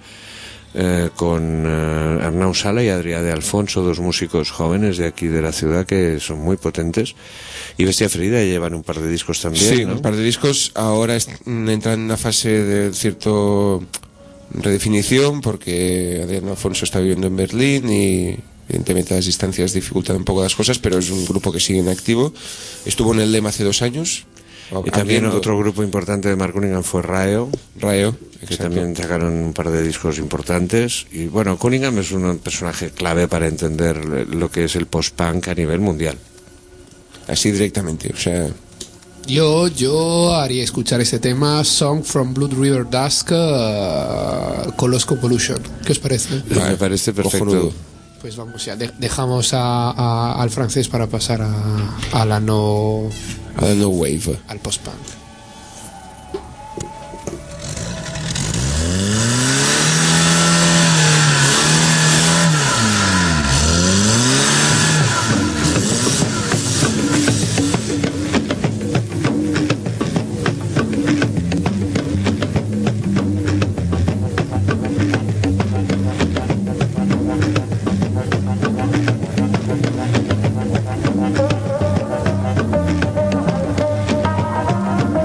con Arnau Sala y Adrià de Alfonso, dos músicos jóvenes de aquí de la ciudad que son muy potentes. Y Bestia Ferida llevan un par de discos también, Sí, ¿no? un par de discos. Ahora entran en una fase de cierto redefinición, porque Adrián Alfonso está viviendo en Berlín y evidentemente las distancias dificultan un poco las cosas, pero es un grupo que sigue en activo. Estuvo en el LEM hace 2 años. Y también abriendo- otro grupo importante de Mark Cunningham fue Raeo, Raeo, que exacto. también sacaron un par de discos importantes. Y bueno, Cunningham es un personaje clave para entender lo que es el post-punk a nivel mundial. Así directamente, o sea, Yo haría escuchar este tema, Song from Blood River Dusk, con los Convolution. ¿Qué os parece? Me parece perfecto. cojonudo. Pues vamos ya, dejamos al francés para pasar a la no... a la No Wave. al post-punk. Thank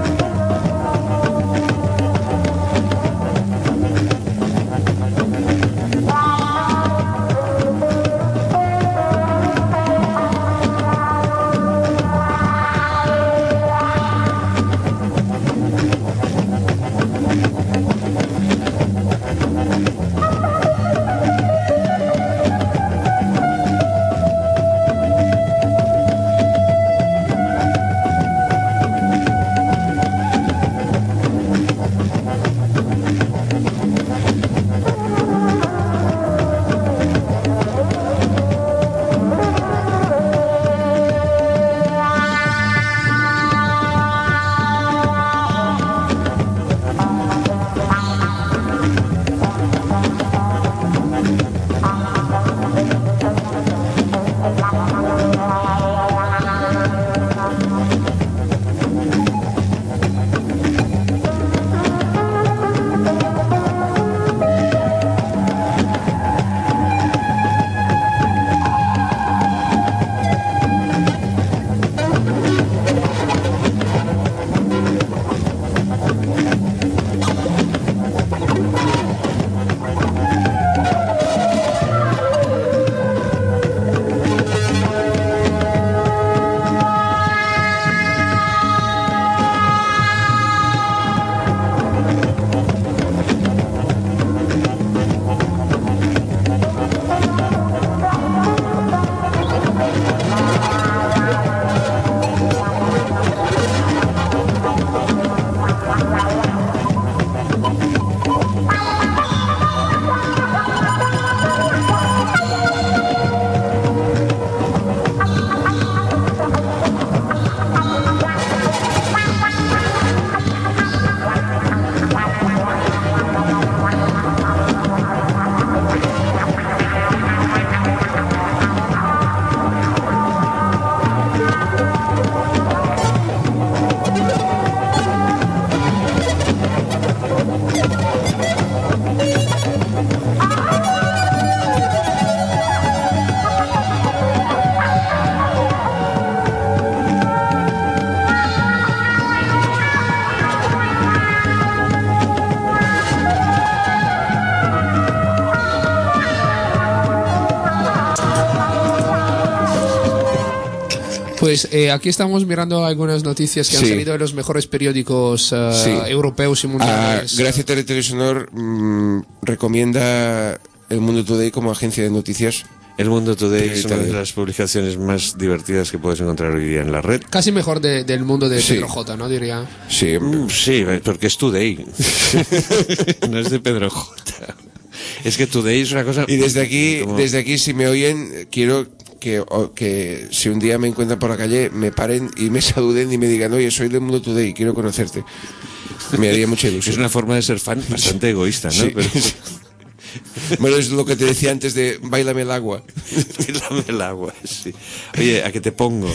Pues aquí estamos mirando algunas noticias que han Sí. salido de los mejores periódicos Sí. europeos y mundiales. Gracia Televisor recomienda El Mundo Today como agencia de noticias. El Mundo Today es una de Italia. las publicaciones más divertidas que puedes encontrar hoy día en la red. Casi mejor del mundo de Sí. Pedro J, ¿no? Diría. Sí, Sí, porque es Today. No es de Pedro J. Es que Today es una cosa... y desde como- aquí, si me oyen, quiero que si un día me encuentran por la calle, me paren y me saluden y me digan, oye, soy del Mundo Today, quiero conocerte. Me haría mucha ilusión. Es una forma de ser fan bastante egoísta, ¿no? Sí. Pero... Bueno, es lo que te decía antes de Báilame el agua. Dame el agua, sí. Oye, ¿a qué te pongo?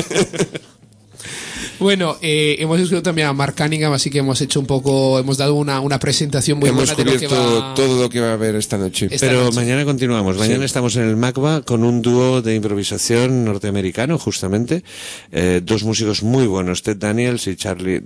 Bueno, hemos escuchado también a Mark Cunningham, así que hemos dado una presentación muy Hemos buena de lo que cubierto va. todo lo que va a haber esta noche. Esta Pero noche. mañana continuamos. Mañana Sí. estamos en el MACBA con un dúo de improvisación norteamericano, justamente. Dos músicos muy buenos, Ted Daniel y Charlie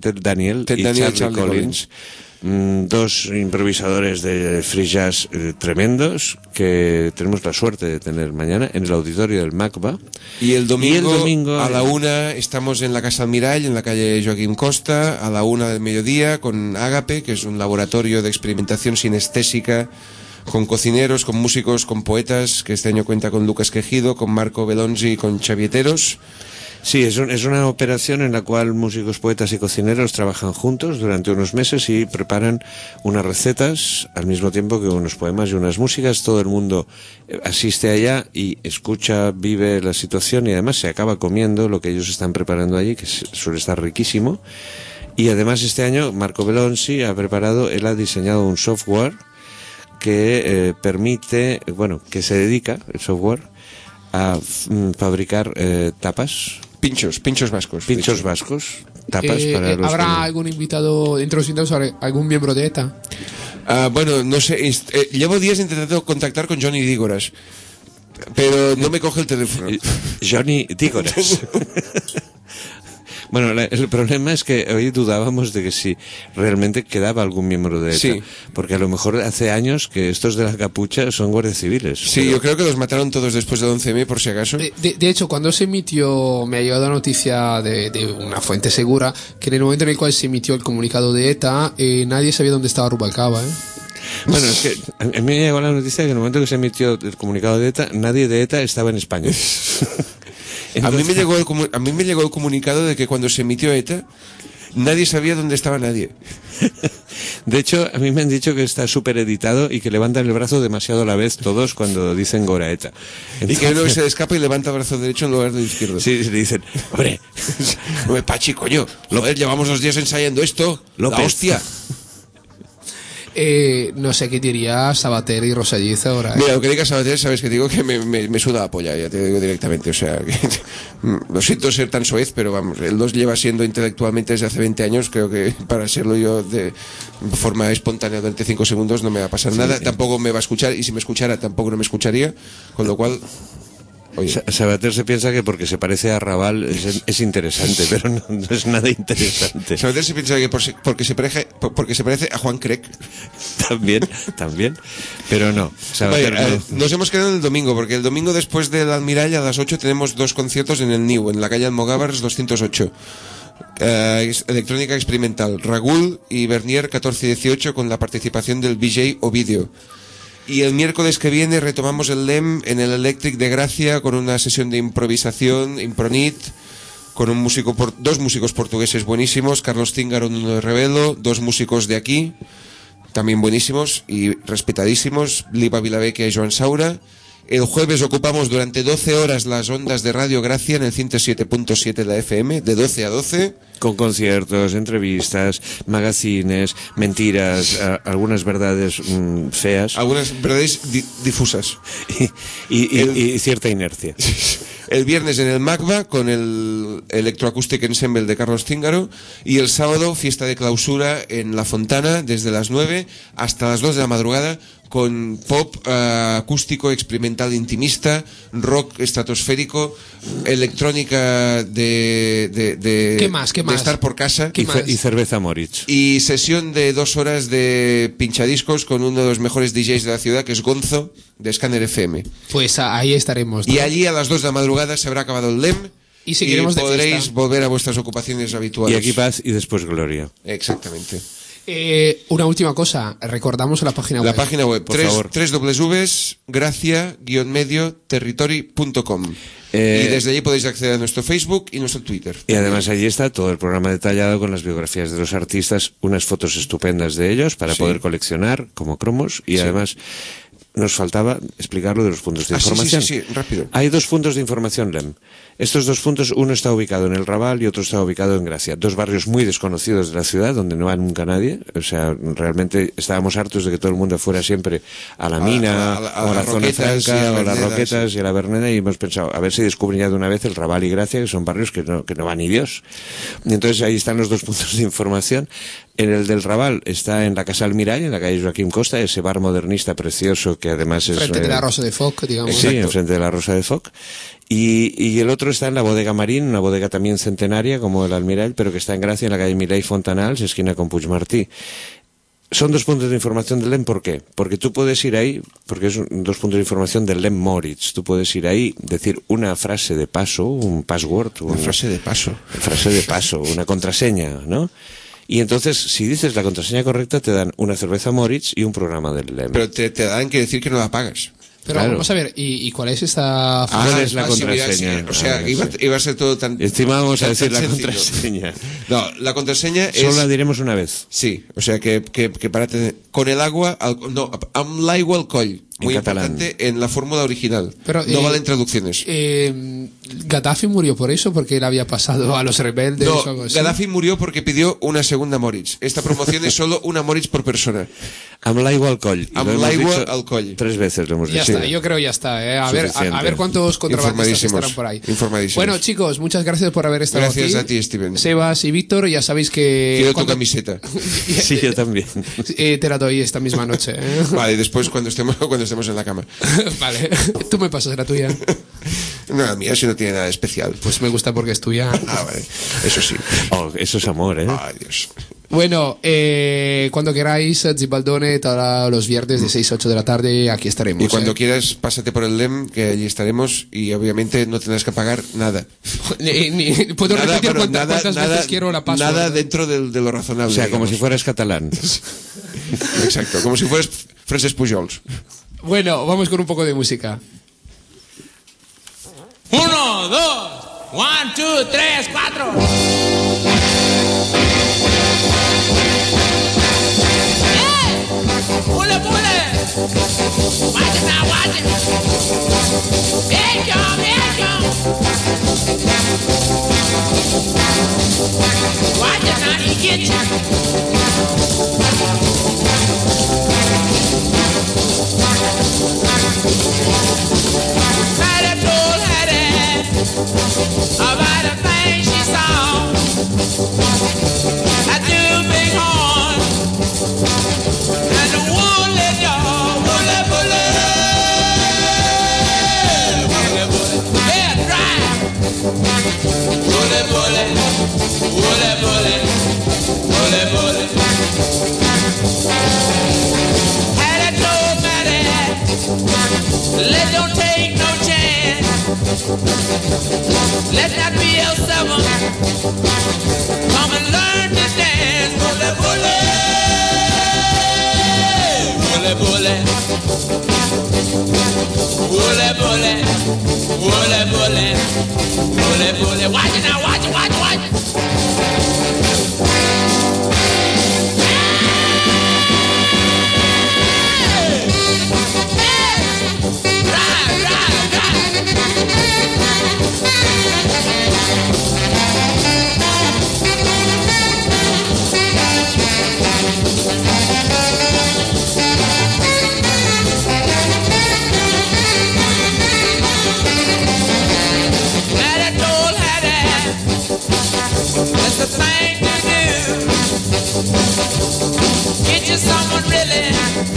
Collins. Dos improvisadores de free jazz tremendos que tenemos la suerte de tener mañana en el auditorio del MACBA. Y el domingo, a la eh, 1 estamos en la Casa Almirall, en la calle Joaquín Costa, a la 1 del mediodía, con Ágape, que es un laboratorio de experimentación sinestésica, con cocineros, con músicos, con poetas, que este año cuenta con Lucas Quejido, con Marco Belonzi y con Chavieteros. Sí, es una operación en la cual músicos, poetas y cocineros trabajan juntos durante unos meses y preparan unas recetas al mismo tiempo que unos poemas y unas músicas. Todo el mundo asiste allá y escucha, vive la situación y además se acaba comiendo lo que ellos están preparando allí, que suele estar riquísimo. Y además este año Marco Belonzi él ha diseñado un software que permite, que se dedica, el software, a fabricar tapas. Pinchos vascos. Pinchos vascos, tapas para los... ¿Habrá algún invitado, dentro de los invitados, algún miembro de ETA? Bueno, no sé, llevo días intentando contactar con Johnny Dígoras, pero no me coge el teléfono. Johnny Dígoras. Bueno, el problema es que hoy dudábamos de que si realmente quedaba algún miembro de ETA. Sí. Porque a lo mejor hace años que estos de la capucha son guardias civiles. Sí, pero- yo creo que los mataron todos después del 11M, por si acaso. De hecho, cuando se emitió, me ha llegado la noticia de una fuente segura, que en el momento en el cual se emitió el comunicado de ETA, nadie sabía dónde estaba Rubalcaba, ¿eh? Bueno, es que a mí me llegó la noticia que en el momento que se emitió el comunicado de ETA, nadie de ETA estaba en España. A mí me llegó el comunicado de que cuando se emitió ETA, nadie sabía dónde estaba nadie. De hecho, a mí me han dicho que está súper editado y que levantan el brazo demasiado a la vez todos cuando dicen Gora ETA. Y que uno se escapa y levanta el brazo derecho en lugar del izquierdo. Sí, le dicen, hombre, Hombre, Pachi, coño, joder, llevamos 2 días ensayando esto. López. La hostia. No sé qué diría Sabater y Rosalliza ahora. Mira, lo que digas Sabater, sabes que digo que me suda la polla, ya te digo directamente. O sea, que, lo siento ser tan soez, pero vamos, él los lleva siendo intelectualmente desde hace 20 años. Creo que para serlo yo de forma espontánea durante 5 segundos no me va a pasar nada. Tampoco me va a escuchar, y si me escuchara tampoco no me escucharía. Con lo cual, oye, Sabater se piensa que porque se parece a Raval es interesante, pero no es nada interesante. Sabater se piensa que porque se parece a Juan Crec. También, pero no. Sabater Vale, no. nos hemos quedado en el domingo, porque el domingo después del Almirall a las 8 tenemos 2 conciertos en el NIU, en la calle Almogávars 208. Electrónica experimental, Ragul y Bernier 14-18 con la participación del VJ Ovidio. Y el miércoles que viene retomamos el LEM en el Electric de Gracia con una sesión de improvisación, Impronit, con dos músicos portugueses buenísimos, Carlos Tíngaro, uno de Rebelo, 2 músicos de aquí, también buenísimos y respetadísimos, Lipa Vilavecchia y Joan Saura. El jueves ocupamos durante 12 horas las ondas de Radio Gracia en el 107.7 de la FM, de 12 a 12. Con conciertos, entrevistas, magazines, mentiras, algunas verdades feas Algunas verdades difusas. y cierta inercia. El viernes en el MACBA con el Electroacoustic Ensemble de Carlos Tíngaro, y el sábado fiesta de clausura en La Fontana desde las 9 hasta las 2 de la madrugada con pop acústico, experimental, intimista, rock estratosférico, electrónica de ¿Qué más? de estar por casa Y cerveza Moritz. y sesión de 2 horas de pinchadiscos con uno de los mejores DJs de la ciudad, que es Gonzo, de Scanner FM. Pues ahí estaremos, ¿no? Y allí a las 2 de la madrugada se habrá acabado el LEM Y seguiremos de podréis fiesta. volver a vuestras ocupaciones Y habituales. aquí paz y después gloria. Exactamente. Una última cosa, recordamos la página La web. página web, Por favor. www.gracia-medio-territory.com. Y desde allí podéis acceder a nuestro Facebook y nuestro Twitter. Y además allí está todo el programa detallado con las biografías de los artistas, unas fotos estupendas de ellos para Sí. poder coleccionar como cromos y además nos faltaba explicar lo de los puntos de Ah, sí, información. sí, rápido. Hay 2 puntos de información, Lem. Estos 2 puntos, uno está ubicado en el Raval y otro está ubicado en Gracia. 2 barrios muy desconocidos de la ciudad, donde no va nunca nadie. O sea, realmente estábamos hartos de que todo el mundo fuera siempre a la mina, o a la las zona Roquetas franca, y a o a las Verneda, Roquetas y a la Verneda, y hemos pensado, a ver si descubren ya de una vez el Raval y Gracia, que son barrios que no va ni Dios. Y entonces ahí están los 2 puntos de información. En el del Raval está en la Casa Almirall, en la calle Joaquín Costa, ese bar modernista precioso que además es... Frente de la Rosa de Foc, digamos. Sí, enfrente de la Rosa de Foc. Y el otro está en la Bodega Marín, una bodega también centenaria como el Almirall, pero que está en Gracia, en la calle Milay Fontanals, esquina con Puigmartí. Son 2 puntos de información del LEM, ¿por qué? Porque tú puedes ir ahí, porque es 2 puntos de información del LEM Moritz, tú puedes ir ahí, decir una frase de paso, un password, Una frase de paso. una contraseña, ¿no? Y entonces, si dices la contraseña correcta, te dan una cerveza Moritz y un programa del LEM. Pero te dan que decir que no la pagas. Pero Claro. vamos a ver, ¿y cuál es esta... ¿Cuál es la sí, mira, contraseña? sí, o sea, Ah, iba a ser todo tan... Estimamos a tan decir la sencillo. contraseña. No, la contraseña Solo es... la diremos una vez. Sí, o sea que para tener... Con el agua... No, amb l'aigua al coll. Muy catalán. importante en la fórmula original. Pero, no valen traducciones. Gaddafi murió por eso, porque él había pasado a los rebeldes No, o algo así. Gaddafi murió porque pidió una segunda Moritz. Esta promoción es solo una Moritz por persona. Amb l'aigua al coll. Y lo Amb hemos l'aigua dicho al coll. 3 veces lo hemos Ya dicho. está, yo creo ya está. A ver Suficiente. cuántos contrabandistas Informadísimos, estarán por ahí. informadísimos. Bueno, chicos, muchas gracias por haber estado Gracias aquí. a ti, Steven. Sebas y Víctor, ya sabéis que... Quiero tu cuando- camiseta. Sí, yo también. te la doy esta misma noche. ¿eh? Vale, después cuando estemos en la cama. Vale, tú me pasas la tuya. No, la mía si no tiene nada de especial. Pues me gusta porque es tuya. Ah, vale. Eso sí. Oh, eso es amor, ¿eh? Ay, Dios. Bueno, cuando queráis, Zibaldone, todos los viernes de 6 a 8 de la tarde, aquí estaremos. Y cuando quieras, pásate por el LEM, que allí estaremos, y obviamente no tendrás que pagar nada. Puedo Nada, repetir bueno, cuántas veces quiero la password. Nada dentro de lo razonable. O sea, como digamos. si fueras catalán. Exacto, como si fueras Francesc Pujols. Bueno, vamos con un poco de música. 1, 2, 1, 2, 3, 4. Pule, pule. Watch it now, watch it. Here it come, here it come. Watch it now, he get you. Hattie told Hattie about a thing she saw. I do big horn and the woolly dog, woolly bully, woolly bully, yeah, drive, woolly bully, woolly bully, woolly bully. Hattie told Matty, let don't take no chance. Let that be L7 come and learn to dance. Bully, bully, bully, bully, bully, bully, bully, bully, bully, bully. Watch it now, watch it, watch it, watch it. Drive, drive, drive. Hattie told Hattie, that's the thing to do. Get you someone really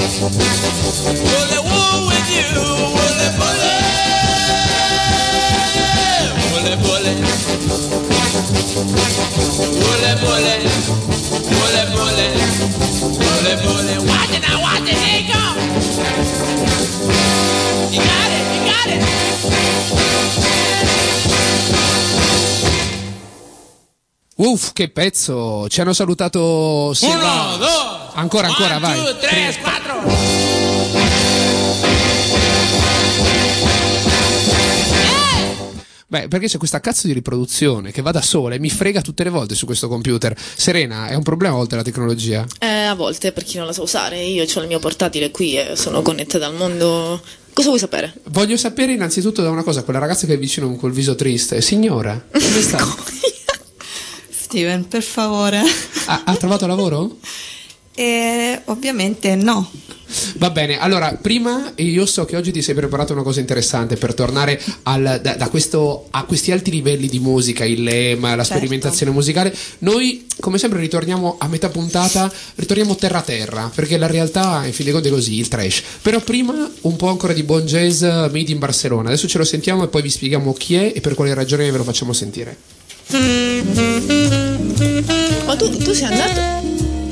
bully wool with you, bully bully, bully bully, bully bully, bully bully, bully bully. Watch it now, watch it, here it comes. You got it, you got it. Uff, che pezzo! Ci hanno salutato. Uno, due, ancora, one, vai. two, tre, quattro. Beh, perché c'è questa cazzo di riproduzione che va da sola e mi frega tutte le volte su questo computer. Serena, è un problema a volte la tecnologia? A volte, per chi non la sa usare, io ho il mio portatile qui e sono connetata al mondo. Cosa vuoi sapere? Voglio sapere innanzitutto da una cosa, quella ragazza che è vicino con quel viso triste. Signora, come sta? Steven, per favore. Ha trovato lavoro? Ovviamente no. Va bene, allora prima io so che oggi ti sei preparato una cosa interessante per tornare da questo, a questi alti livelli di musica, il lema, la sperimentazione musicale. Noi come sempre ritorniamo a metà puntata, ritorniamo terra a terra, perché la realtà in fin dei conti è così, il trash. Però prima un po' ancora di buon jazz made in Barcellona. Adesso ce lo sentiamo e poi vi spieghiamo chi è e per quale ragione ve lo facciamo sentire. Ma tu sei andato?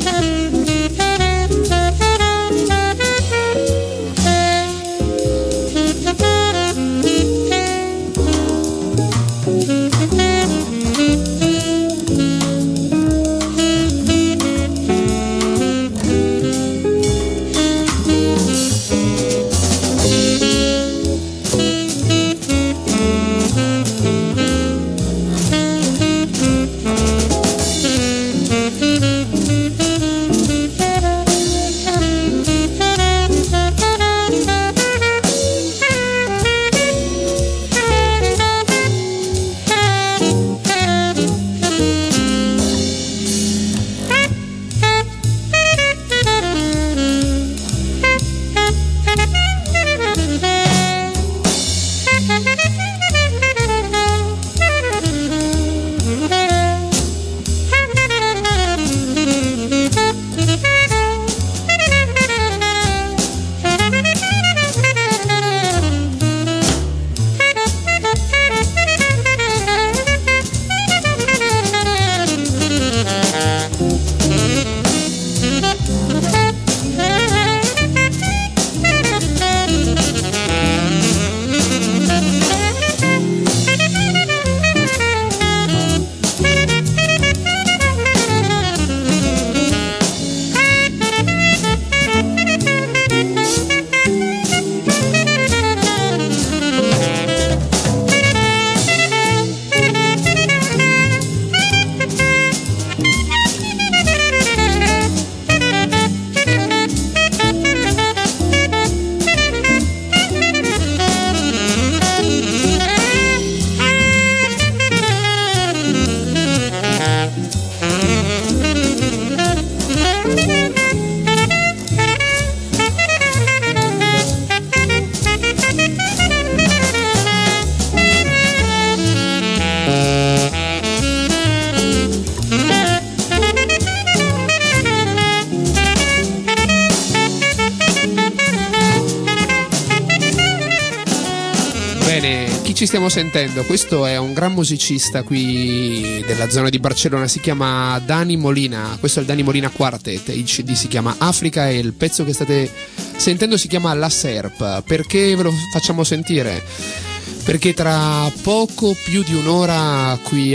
Ci stiamo sentendo, questo è un gran musicista qui della zona di Barcellona, si chiama Dani Molina, questo è il Dani Molina Quartet, il CD si chiama Africa e il pezzo che state sentendo si chiama La Serp. Perché ve lo facciamo sentire? Perché tra poco più di un'ora qui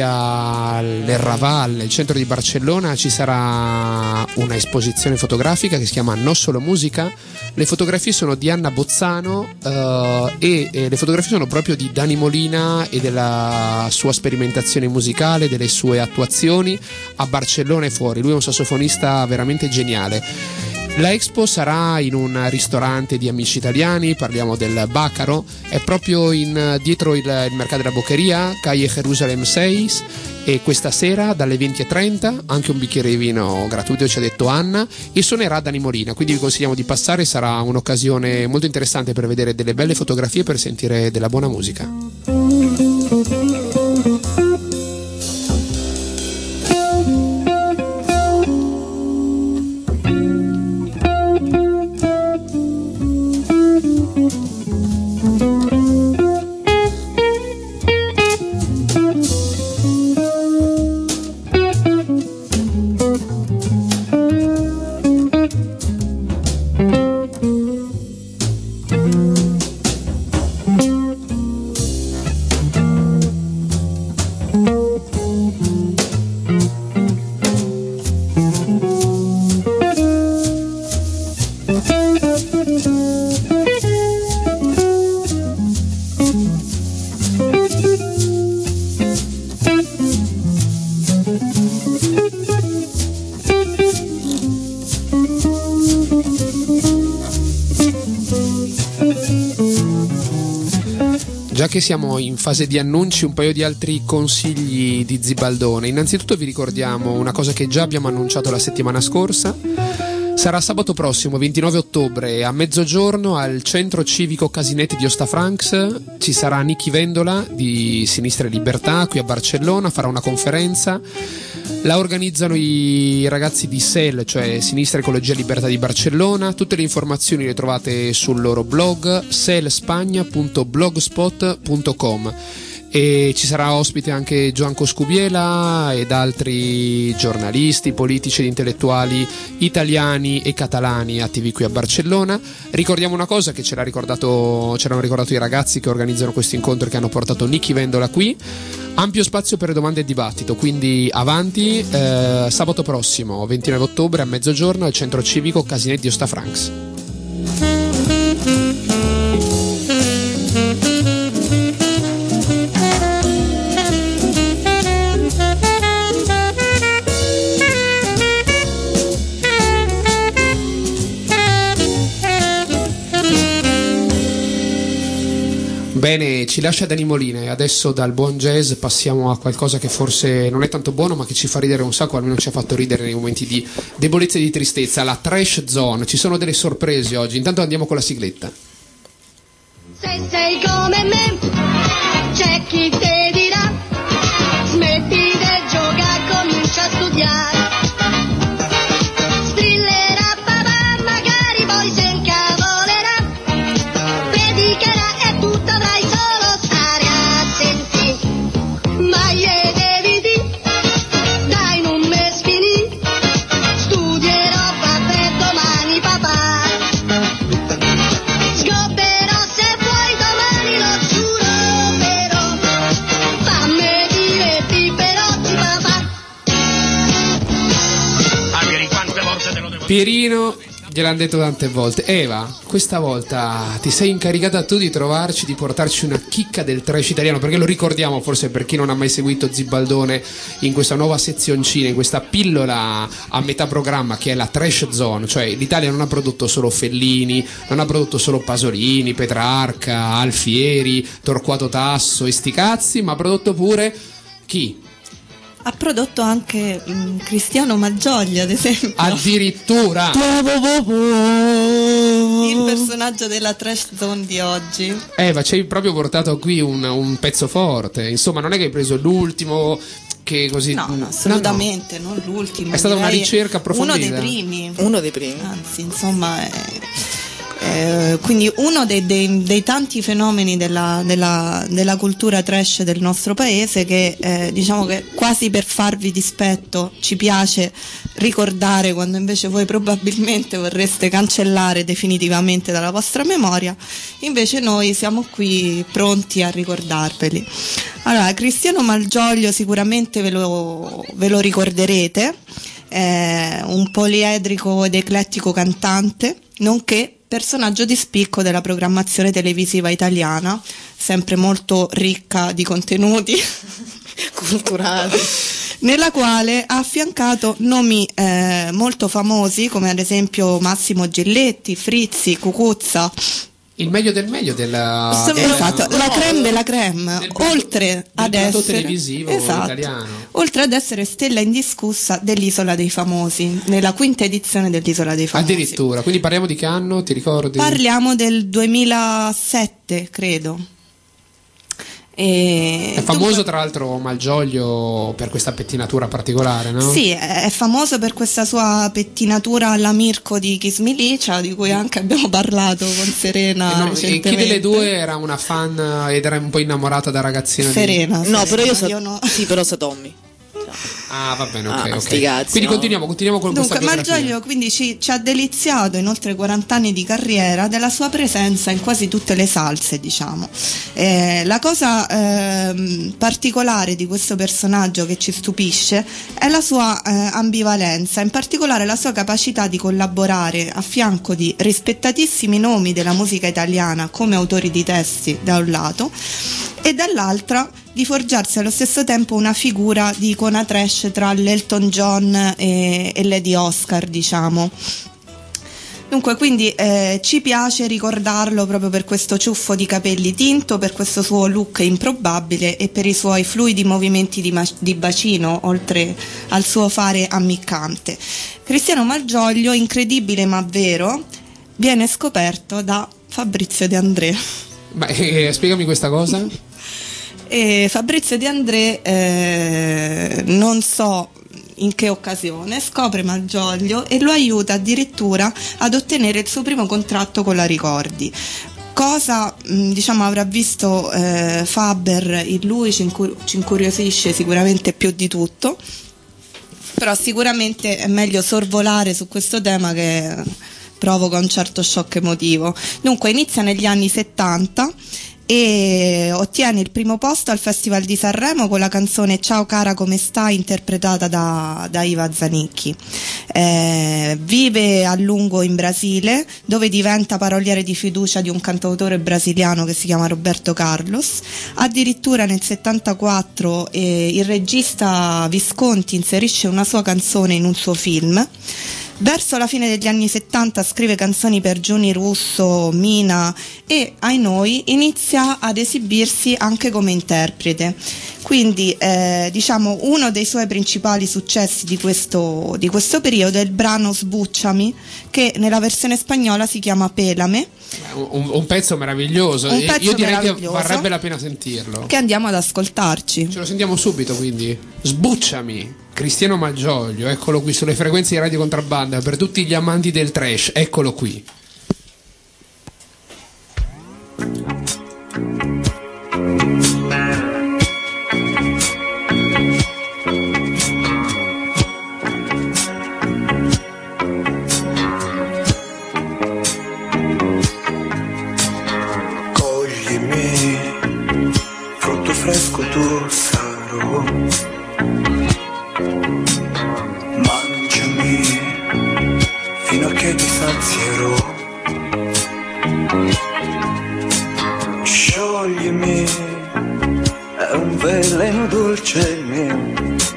al Raval, nel centro di Barcellona, ci sarà una esposizione fotografica che si chiama No Solo Musica. Le fotografie sono di Anna Bozzano e le fotografie sono proprio di Dani Molina e della sua sperimentazione musicale, delle sue attuazioni a Barcellona e fuori. Lui è un sassofonista veramente geniale. La Expo sarà in un ristorante di amici italiani, parliamo del Bacaro, è proprio dietro il mercato della Boccheria, Calle Jerusalem 6, e questa sera dalle 20:30 anche un bicchiere di vino gratuito, ci ha detto Anna, e suonerà Dani Molina, quindi vi consigliamo di passare, sarà un'occasione molto interessante per vedere delle belle fotografie e per sentire della buona musica. già che siamo in fase di annunci, un paio di altri consigli di Zibaldone. Innanzitutto vi ricordiamo una cosa che già abbiamo annunciato la settimana scorsa. Sarà sabato prossimo, 29 ottobre, a mezzogiorno al Centro Civico Casinetti di Ostafrancs. Ci sarà Nichi Vendola di Sinistra e Libertà qui a Barcellona, farà una conferenza. La organizzano i ragazzi di SEL, cioè Sinistra Ecologia Libertà di Barcellona. Tutte le informazioni le trovate sul loro blog selspagna.blogspot.com. E ci sarà ospite anche Joanco Scubiela ed altri giornalisti, politici ed intellettuali italiani e catalani attivi qui a Barcellona. Ricordiamo una cosa che c'erano ricordato i ragazzi che organizzano questo incontro, che hanno portato Nichi Vendola qui. Ampio spazio per domande e dibattito, quindi avanti. Sabato prossimo, 29 ottobre a mezzogiorno al Centro Civico Casinetti di Ostafrancs. Bene, ci lascia Dani Molina e adesso dal buon jazz passiamo a qualcosa che forse non è tanto buono ma che ci fa ridere un sacco, almeno ci ha fatto ridere nei momenti di debolezza e di tristezza, la Trash Zone. Ci sono delle sorprese oggi, intanto andiamo con la sigletta. Se sei come me, c'è chi te dirà, smetti di giocare, comincia a studiare. Strillerà papà, magari poi se incavolerà, predicherà e tu dovrai solo stare a sentire. Ma io devi dire, dai non me sfinì, studierò per domani papà. Sgobberò se vuoi domani, lo giuro, però fammi divertire per oggi papà. Pierino, gliel'hanno detto tante volte. Eva, questa volta ti sei incaricata tu di trovarci, di portarci una chicca del trash italiano, perché lo ricordiamo forse per chi non ha mai seguito Zibaldone in questa nuova sezioncina, in questa pillola a metà programma che è la Trash Zone. Cioè l'Italia non ha prodotto solo Fellini, non ha prodotto solo Pasolini, Petrarca, Alfieri, Torquato Tasso e sti cazzi, ma ha prodotto pure chi? Ha prodotto anche Cristiano Malgioglio, ad esempio. Addirittura! Il personaggio della Trash Zone di oggi. Ma ci hai proprio portato qui un pezzo forte. Insomma, non è che hai preso l'ultimo che così. No, assolutamente, non l'ultimo. È stata una ricerca approfondita. Uno dei primi. Anzi, insomma, quindi uno dei tanti fenomeni della cultura trash del nostro paese che diciamo che quasi per farvi dispetto ci piace ricordare, quando invece voi probabilmente vorreste cancellare definitivamente dalla vostra memoria, invece noi siamo qui pronti a ricordarveli. Allora, Cristiano Malgioglio sicuramente ve lo ricorderete, un poliedrico ed eclettico cantante, nonché personaggio di spicco della programmazione televisiva italiana, sempre molto ricca di contenuti culturali, nella quale ha affiancato nomi molto famosi come ad esempio Massimo Gilletti, Frizzi, Cucuzza. Il meglio del meglio della esatto, la creme della creme, oltre ad essere televisivo italiano, oltre ad essere stella indiscussa dell'Isola dei Famosi, nella quinta edizione dell'Isola dei Famosi. Addirittura, quindi parliamo di che anno, ti ricordi? Parliamo del 2007, credo. È famoso tra l'altro Malgioglio per questa pettinatura particolare, no? Sì, è famoso per questa sua pettinatura alla Mirko di Kiss Milicia, di cui anche abbiamo parlato con Serena recentemente. E chi delle due era una fan ed era un po' innamorata da ragazzina? Serena. No, però io no. Sì, però sa Tommy. Ah, va bene, ok. Sti cazzi, quindi no? continuiamo con Dunque, questa biografia. Malgioglio quindi ci ha deliziato in oltre 40 anni di carriera della sua presenza in quasi tutte le salse, diciamo. La cosa particolare di questo personaggio che ci stupisce è la sua ambivalenza, in particolare la sua capacità di collaborare a fianco di rispettatissimi nomi della musica italiana come autori di testi da un lato, e dall'altra di forgiarsi allo stesso tempo una figura di icona trash tra l'Elton John e Lady Oscar, diciamo. Dunque, quindi ci piace ricordarlo proprio per questo ciuffo di capelli tinto, per questo suo look improbabile e per i suoi fluidi movimenti di bacino, oltre al suo fare ammiccante. Cristiano Malgioglio, incredibile ma vero, viene scoperto da Fabrizio De André. Ma spiegami questa cosa. E Fabrizio De André, non so in che occasione, scopre Malgioglio e lo aiuta addirittura ad ottenere il suo primo contratto con la Ricordi. Cosa avrà visto Faber in lui ci incuriosisce sicuramente più di tutto, però sicuramente è meglio sorvolare su questo tema che provoca un certo shock emotivo. Dunque inizia negli anni 70 e ottiene il primo posto al Festival di Sanremo con la canzone Ciao cara come stai, interpretata da Iva Zanicchi. Vive a lungo in Brasile, dove diventa paroliere di fiducia di un cantautore brasiliano che si chiama Roberto Carlos. Addirittura nel 74 il regista Visconti inserisce una sua canzone in un suo film. Verso la fine degli anni 70 scrive canzoni per Giuni Russo, Mina e, ai noi, inizia ad esibirsi anche come interprete. Quindi uno dei suoi principali successi di questo periodo è il brano Sbucciami, che nella versione spagnola si chiama Pélame. Un pezzo meraviglioso. Io direi che varrebbe la pena sentirlo. Che andiamo ad ascoltarci. Ce lo sentiamo subito, quindi. Sbucciami, Cristiano Malgioglio, eccolo qui sulle frequenze di Radio Contrabbanda per tutti gli amanti del trash, eccolo qui. Coglimi, frutto fresco tu sarò. Mangiami fino a che ti sazierò. Scioglimi, è un veleno dolce il mio.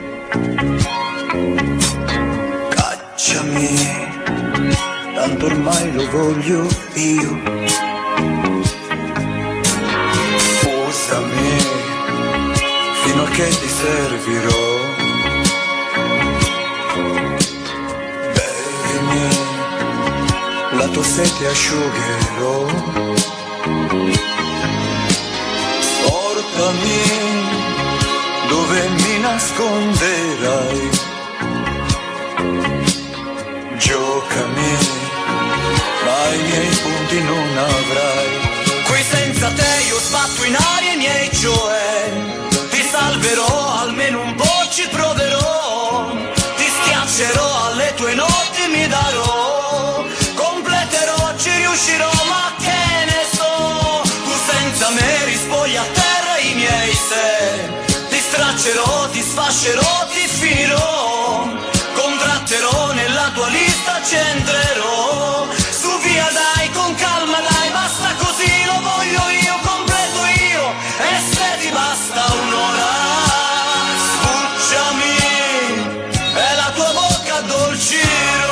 Cacciami, tanto ormai lo voglio io. Usami fino a che ti servirò. La tua sete asciugherò. Portami dove mi nasconderai. Giocami, ma i miei punti non avrai. Qui senza te io sbatto in aria i miei, cioè ti salverò, almeno un po' ci proverò. Ti schiaccerò, alle tue notti mi darò. Ci riuscirò, ma che ne so. Tu senza me rispogli a terra i miei se. Ti straccerò, ti sfascerò, ti finirò. Contratterò, nella tua lista ci entrerò. Su via dai, con calma dai, basta così, lo voglio io, completo io. E se ti basta un'ora, sbucciami, e la tua bocca addolcirò.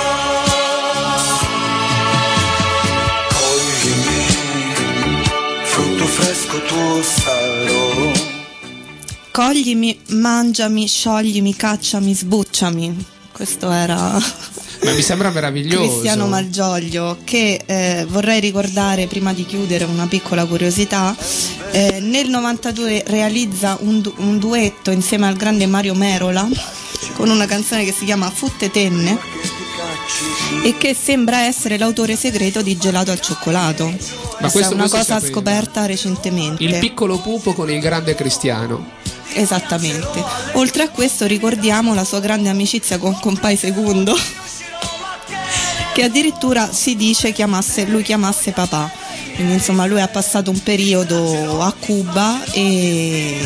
Fresco tu sarò. Coglimi, mangiami, scioglimi, cacciami, sbucciami. Questo era Ma mi sembra meraviglioso. Cristiano Malgioglio, che vorrei ricordare prima di chiudere una piccola curiosità. Nel 92 realizza un duetto insieme al grande Mario Merola con una canzone che si chiama Futte Tenne e che sembra essere l'autore segreto di Gelato al cioccolato. Ma questa è una cosa sapeva. Scoperta recentemente. Il piccolo pupo con il grande Cristiano. Esattamente. Oltre a questo ricordiamo la sua grande amicizia con Compay Segundo, che addirittura si dice lui chiamasse papà. Quindi insomma lui ha passato un periodo a Cuba e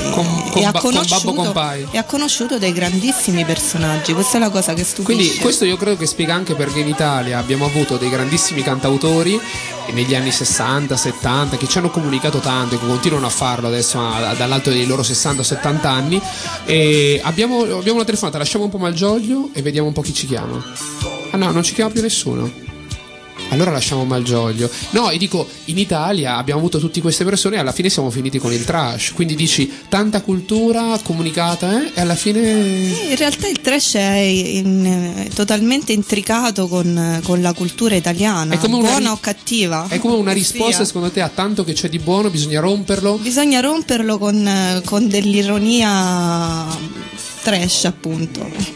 ha conosciuto dei grandissimi personaggi. Questa è la cosa che stupisce. Quindi questo io credo che spiega anche perché in Italia abbiamo avuto dei grandissimi cantautori negli anni 60, 70 che ci hanno comunicato tanto e che continuano a farlo adesso dall'alto dei loro 60-70 anni. E abbiamo una telefonata, lasciamo un po' Malgioglio e vediamo un po' chi ci chiama. Ah no, non ci chiama più nessuno. Allora lasciamo Malgioglio. No, e dico, in Italia abbiamo avuto tutte queste persone e alla fine siamo finiti con il trash. Quindi dici, tanta cultura comunicata, e alla fine... In realtà il trash è totalmente intricato con la cultura italiana, È come una buona o cattiva. È come una risposta, Sia. secondo te, a tanto che c'è di buono, bisogna romperlo? Bisogna romperlo con dell'ironia trash, appunto.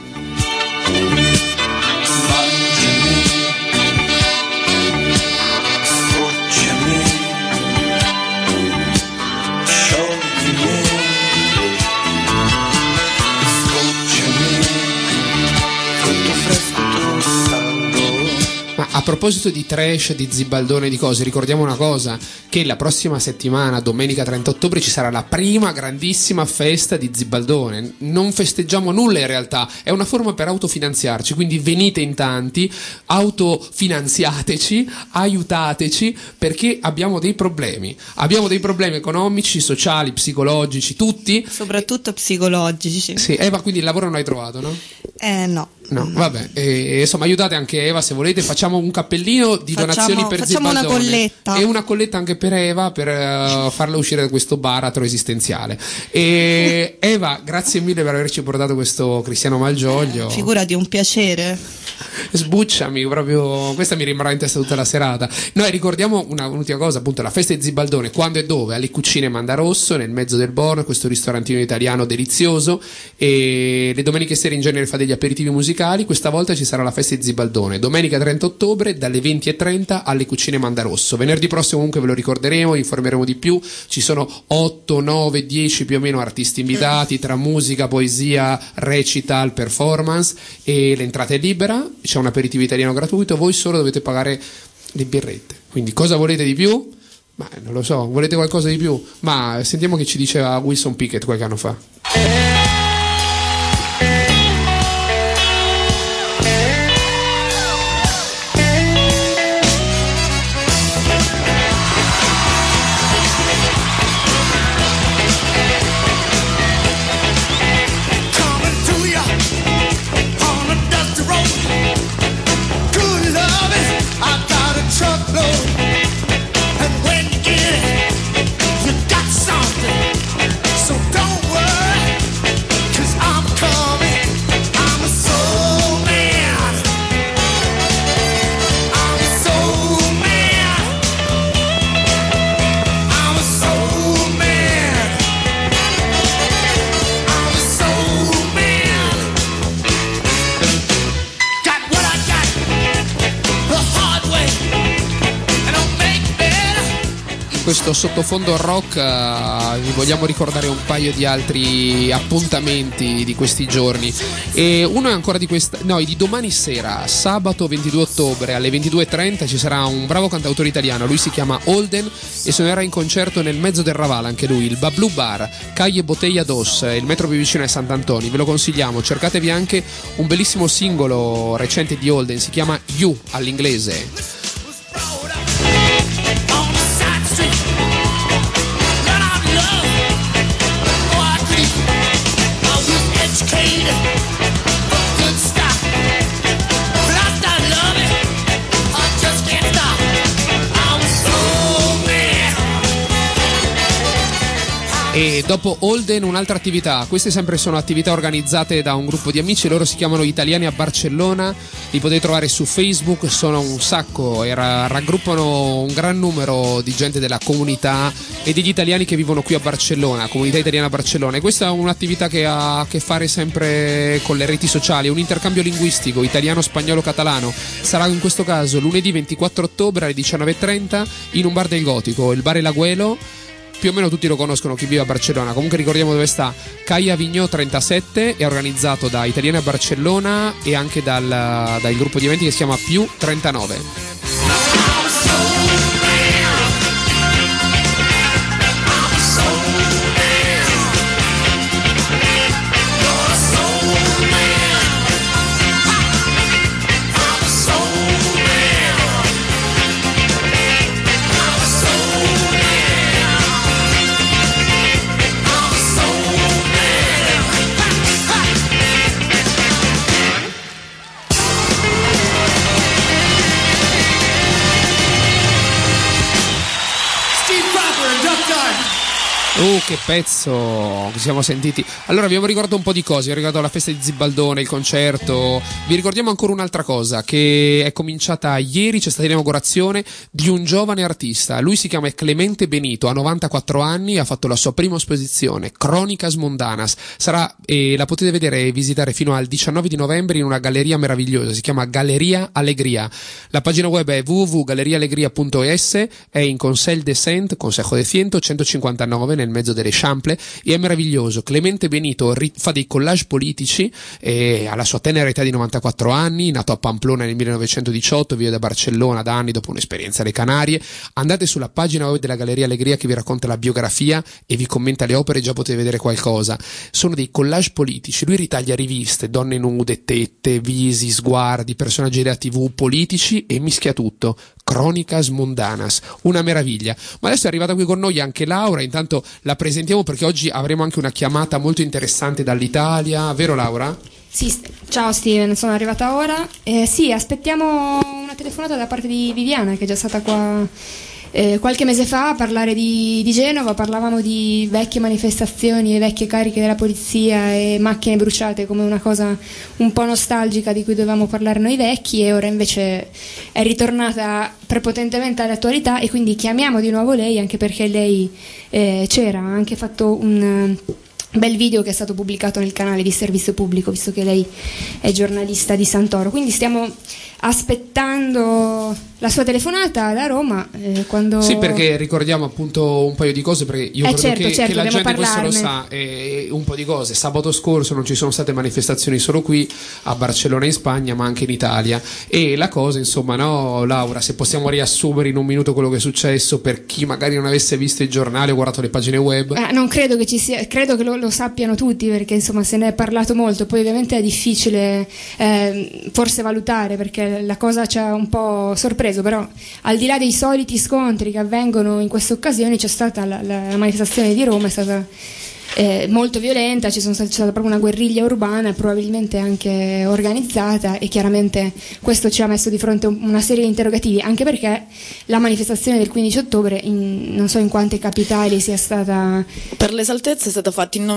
Ma a proposito di trash, di Zibaldone, di cose, ricordiamo una cosa, che la prossima settimana, domenica 30 ottobre, ci sarà la prima grandissima festa di Zibaldone. Non festeggiamo nulla in realtà, è una forma per autofinanziarci, quindi venite in tanti, autofinanziateci, aiutateci, perché abbiamo dei problemi economici, sociali, psicologici, tutti. Soprattutto psicologici. Sì, Eva, quindi il lavoro non hai trovato, no? No. No, vabbè, insomma aiutate anche Eva se volete, facciamo un cappellino di donazioni per facciamo Zibaldone una colletta. e una colletta anche per Eva per farla uscire da questo baratro esistenziale. E Eva, grazie mille per averci portato questo Cristiano Malgioglio. Figurati, un piacere. Sbucciami, proprio questa mi rimarrà in testa tutta la serata. Noi ricordiamo un'ultima cosa, appunto, la festa di Zibaldone, quando e dove? Alle Cucine Mandarosso, nel mezzo del Borno, questo ristorantino italiano delizioso, e le domeniche sere in genere fa degli aperitivi musicali. Questa volta ci sarà la festa di Zibaldone, domenica 30 ottobre dalle 20:30 alle Cucine Mandarosso. Venerdì prossimo comunque ve lo ricorderemo, vi informeremo di più, ci sono 8, 9, 10 più o meno artisti invitati tra musica, poesia, recital, performance, e l'entrata è libera, c'è un aperitivo italiano gratuito, voi solo dovete pagare le birrette. Quindi cosa volete di più? Ma non lo so, volete qualcosa di più? Ma sentiamo che ci diceva Wilson Pickett qualche anno fa. Questo sottofondo rock, vi vogliamo ricordare un paio di altri appuntamenti di questi giorni, e uno è ancora di domani sera, sabato 22 ottobre alle 22:30 ci sarà un bravo cantautore italiano, lui si chiama Holden e suonerà in concerto nel mezzo del Raval, anche lui, il Bablu Bar, Calle Botella Dos, il metro più vicino è Sant'Antoni, ve lo consigliamo. Cercatevi anche un bellissimo singolo recente di Holden, si chiama You all'inglese. E dopo Holden un'altra attività, queste sempre sono attività organizzate da un gruppo di amici, loro si chiamano Italiani a Barcellona, li potete trovare su Facebook, sono un sacco e raggruppano un gran numero di gente della comunità e degli italiani che vivono qui a Barcellona, comunità italiana a Barcellona, e questa è un'attività che ha a che fare sempre con le reti sociali, un intercambio linguistico italiano, spagnolo, catalano. Sarà in questo caso lunedì 24 ottobre alle 19:30 in un bar del Gotico, il bar El Aguelo. Più o meno tutti lo conoscono chi vive a Barcellona, comunque ricordiamo dove sta. Calle Avignó 37, è organizzato da Italiani a Barcellona e anche dal gruppo di eventi che si chiama Più 39. Che pezzo ci siamo sentiti. Allora abbiamo ricordato un po' di cose, abbiamo ricordato la festa di Zibaldone, il concerto. Vi ricordiamo ancora un'altra cosa che è cominciata ieri, c'è stata l'inaugurazione di un giovane artista. Lui si chiama Clemente Benito, ha 94 anni, ha fatto la sua prima esposizione, Cronicas Mundanas. Sarà, la potete vedere e visitare fino al 19 di novembre in una galleria meravigliosa, si chiama Galleria Allegria. La pagina web è www.galleriaallegria.es, è in Conseil de Cent, Consejo de Ciento, 159 nel mezzo delle Chample, e è meraviglioso. Clemente Benito fa dei collage politici, alla sua tenera età di 94 anni, nato a Pamplona nel 1918, vive da Barcellona da anni dopo un'esperienza alle Canarie. Andate sulla pagina web della Galleria Allegria che vi racconta la biografia e vi commenta le opere, già potete vedere qualcosa. Sono dei collage politici, lui ritaglia riviste, donne nude, tette, visi, sguardi, personaggi della TV, politici, e mischia tutto. Cronicas Mundanas, una meraviglia. Ma adesso è arrivata qui con noi anche Laura, intanto la presentiamo perché oggi avremo anche una chiamata molto interessante dall'Italia, vero Laura? Sì, ciao Steven, sono arrivata ora. Sì, aspettiamo una telefonata da parte di Viviana, che è già stata qua qualche mese fa a parlare di Genova. Parlavamo di vecchie manifestazioni e vecchie cariche della polizia e macchine bruciate come una cosa un po' nostalgica di cui dovevamo parlare noi vecchi, e ora invece è ritornata prepotentemente all'attualità, e quindi chiamiamo di nuovo lei, anche perché lei c'era, ha anche fatto un bel video che è stato pubblicato nel canale di servizio pubblico, visto che lei è giornalista di Santoro. Quindi stiamo aspettando la sua telefonata da Roma, quando... Sì, perché ricordiamo appunto un paio di cose, perché io credo certo, che la gente parlarne. questo lo sa, un po' di cose. Sabato scorso non ci sono state manifestazioni solo qui a Barcellona in Spagna, ma anche in Italia, e la cosa, insomma, no, Laura, se possiamo riassumere in un minuto quello che è successo per chi magari non avesse visto il giornale o guardato le pagine web. Non credo che ci sia, credo che lo sappiano tutti, perché insomma se ne è parlato molto. Poi ovviamente è difficile forse valutare, perché la cosa ci ha un po' sorpreso, però al di là dei soliti scontri che avvengono in queste occasioni, c'è stata la manifestazione di Roma, è stata molto violenta, c'è stata proprio una guerriglia urbana, probabilmente anche organizzata, e chiaramente questo ci ha messo di fronte una serie di interrogativi, anche perché la manifestazione del 15 ottobre non so in quante capitali sia stata. Per l'esaltezza è stata fatta in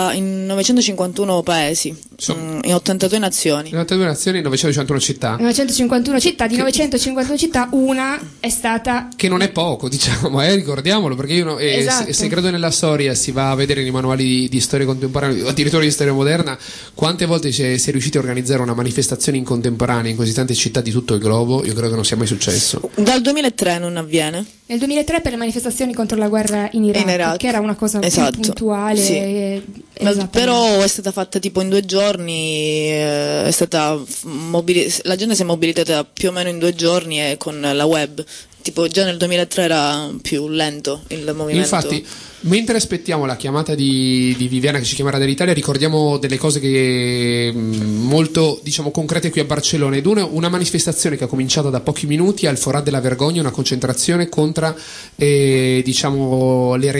951 paesi, in 82 nazioni. In 82 nazioni, 951 città. 951 città, di 951 città una è stata... Che non è poco, diciamo, ricordiamolo, perché io esatto. se credo nella storia, si va a vedere nei manuali di storia contemporanea, addirittura di storia moderna, quante volte si è riusciti a organizzare una manifestazione in contemporanea in così tante città di tutto il globo. Io credo che non sia mai successo. Dal 2003 non avviene. Nel 2003 per le manifestazioni contro la guerra in Iraq. Che era una cosa più puntuale. Sì. Però è stata fatta tipo in 2 giorni, è stata la gente si è mobilitata più o meno in 2 giorni, e con la web. Tipo già nel 2003 era più lento il movimento. Infatti, mentre aspettiamo la chiamata di Viviana che ci chiamerà dall'Italia, ricordiamo delle cose che molto, diciamo, concrete qui a Barcellona. Ed una manifestazione che è cominciata da pochi minuti al Forat della Vergogna, una concentrazione contro diciamo le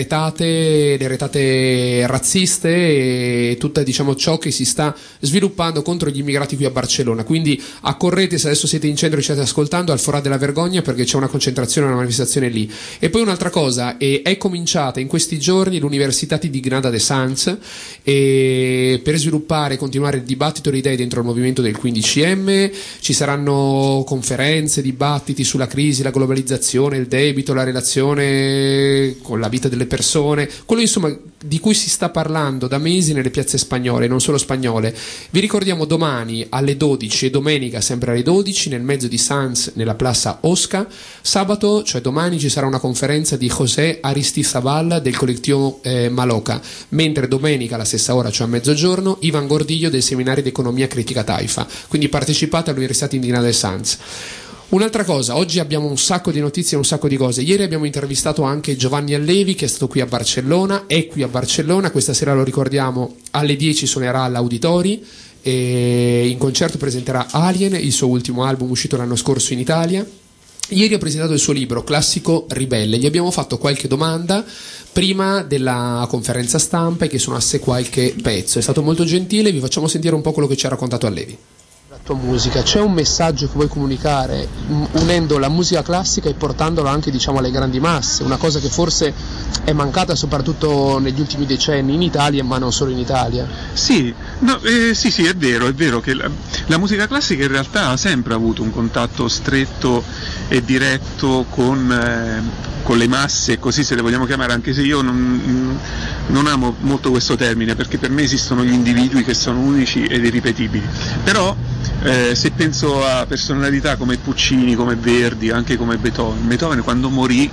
retate razziste e tutta, diciamo, ciò che si sta sviluppando contro gli immigrati qui a Barcellona. Quindi accorrete, se adesso siete in centro e ci state ascoltando, al Forat della Vergogna, perché c'è una concentrazione, una manifestazione lì. E poi un'altra cosa, è cominciata in questi giorni l'Università di Granada de Sants per sviluppare e continuare il dibattito di idee dentro il movimento del 15M. Ci saranno conferenze, dibattiti sulla crisi, la globalizzazione, il debito, la relazione con la vita delle persone, quello insomma di cui si sta parlando da mesi nelle piazze spagnole, non solo spagnole. Vi ricordiamo domani alle 12 e domenica sempre alle 12 nel mezzo di Sants, nella Plaza Osca. Sabato, cioè domani, ci sarà una conferenza di José Aristizabal del collettivo Maloca, mentre domenica alla stessa ora, cioè a mezzogiorno, Ivan Gordillo del seminario di economia critica Taifa. Quindi partecipate all'Università di Granada de Sants. Un'altra cosa, oggi abbiamo un sacco di notizie e un sacco di cose. Ieri abbiamo intervistato anche Giovanni Allevi, che è stato qui a Barcellona, è qui a Barcellona, questa sera lo ricordiamo alle 10 suonerà all'Auditori e in concerto presenterà Alien, il suo ultimo album uscito l'anno scorso in Italia. Ieri ha presentato il suo libro Classico Ribelle, gli abbiamo fatto qualche domanda prima della conferenza stampa e che suonasse qualche pezzo. È stato molto gentile, vi facciamo sentire un po' quello che ci ha raccontato Allevi. tua musica? C'è un messaggio che vuoi comunicare unendo la musica classica e portandola anche, diciamo, alle grandi masse, una cosa che forse è mancata soprattutto negli ultimi decenni in Italia, ma non solo in Italia? Sì, sì, è vero che la musica classica in realtà ha sempre avuto un contatto stretto e diretto con le masse, così se le vogliamo chiamare, anche se io non amo molto questo termine, perché per me esistono gli individui che sono unici ed irripetibili. Però se penso a personalità come Puccini, come Verdi, anche come Beethoven quando morì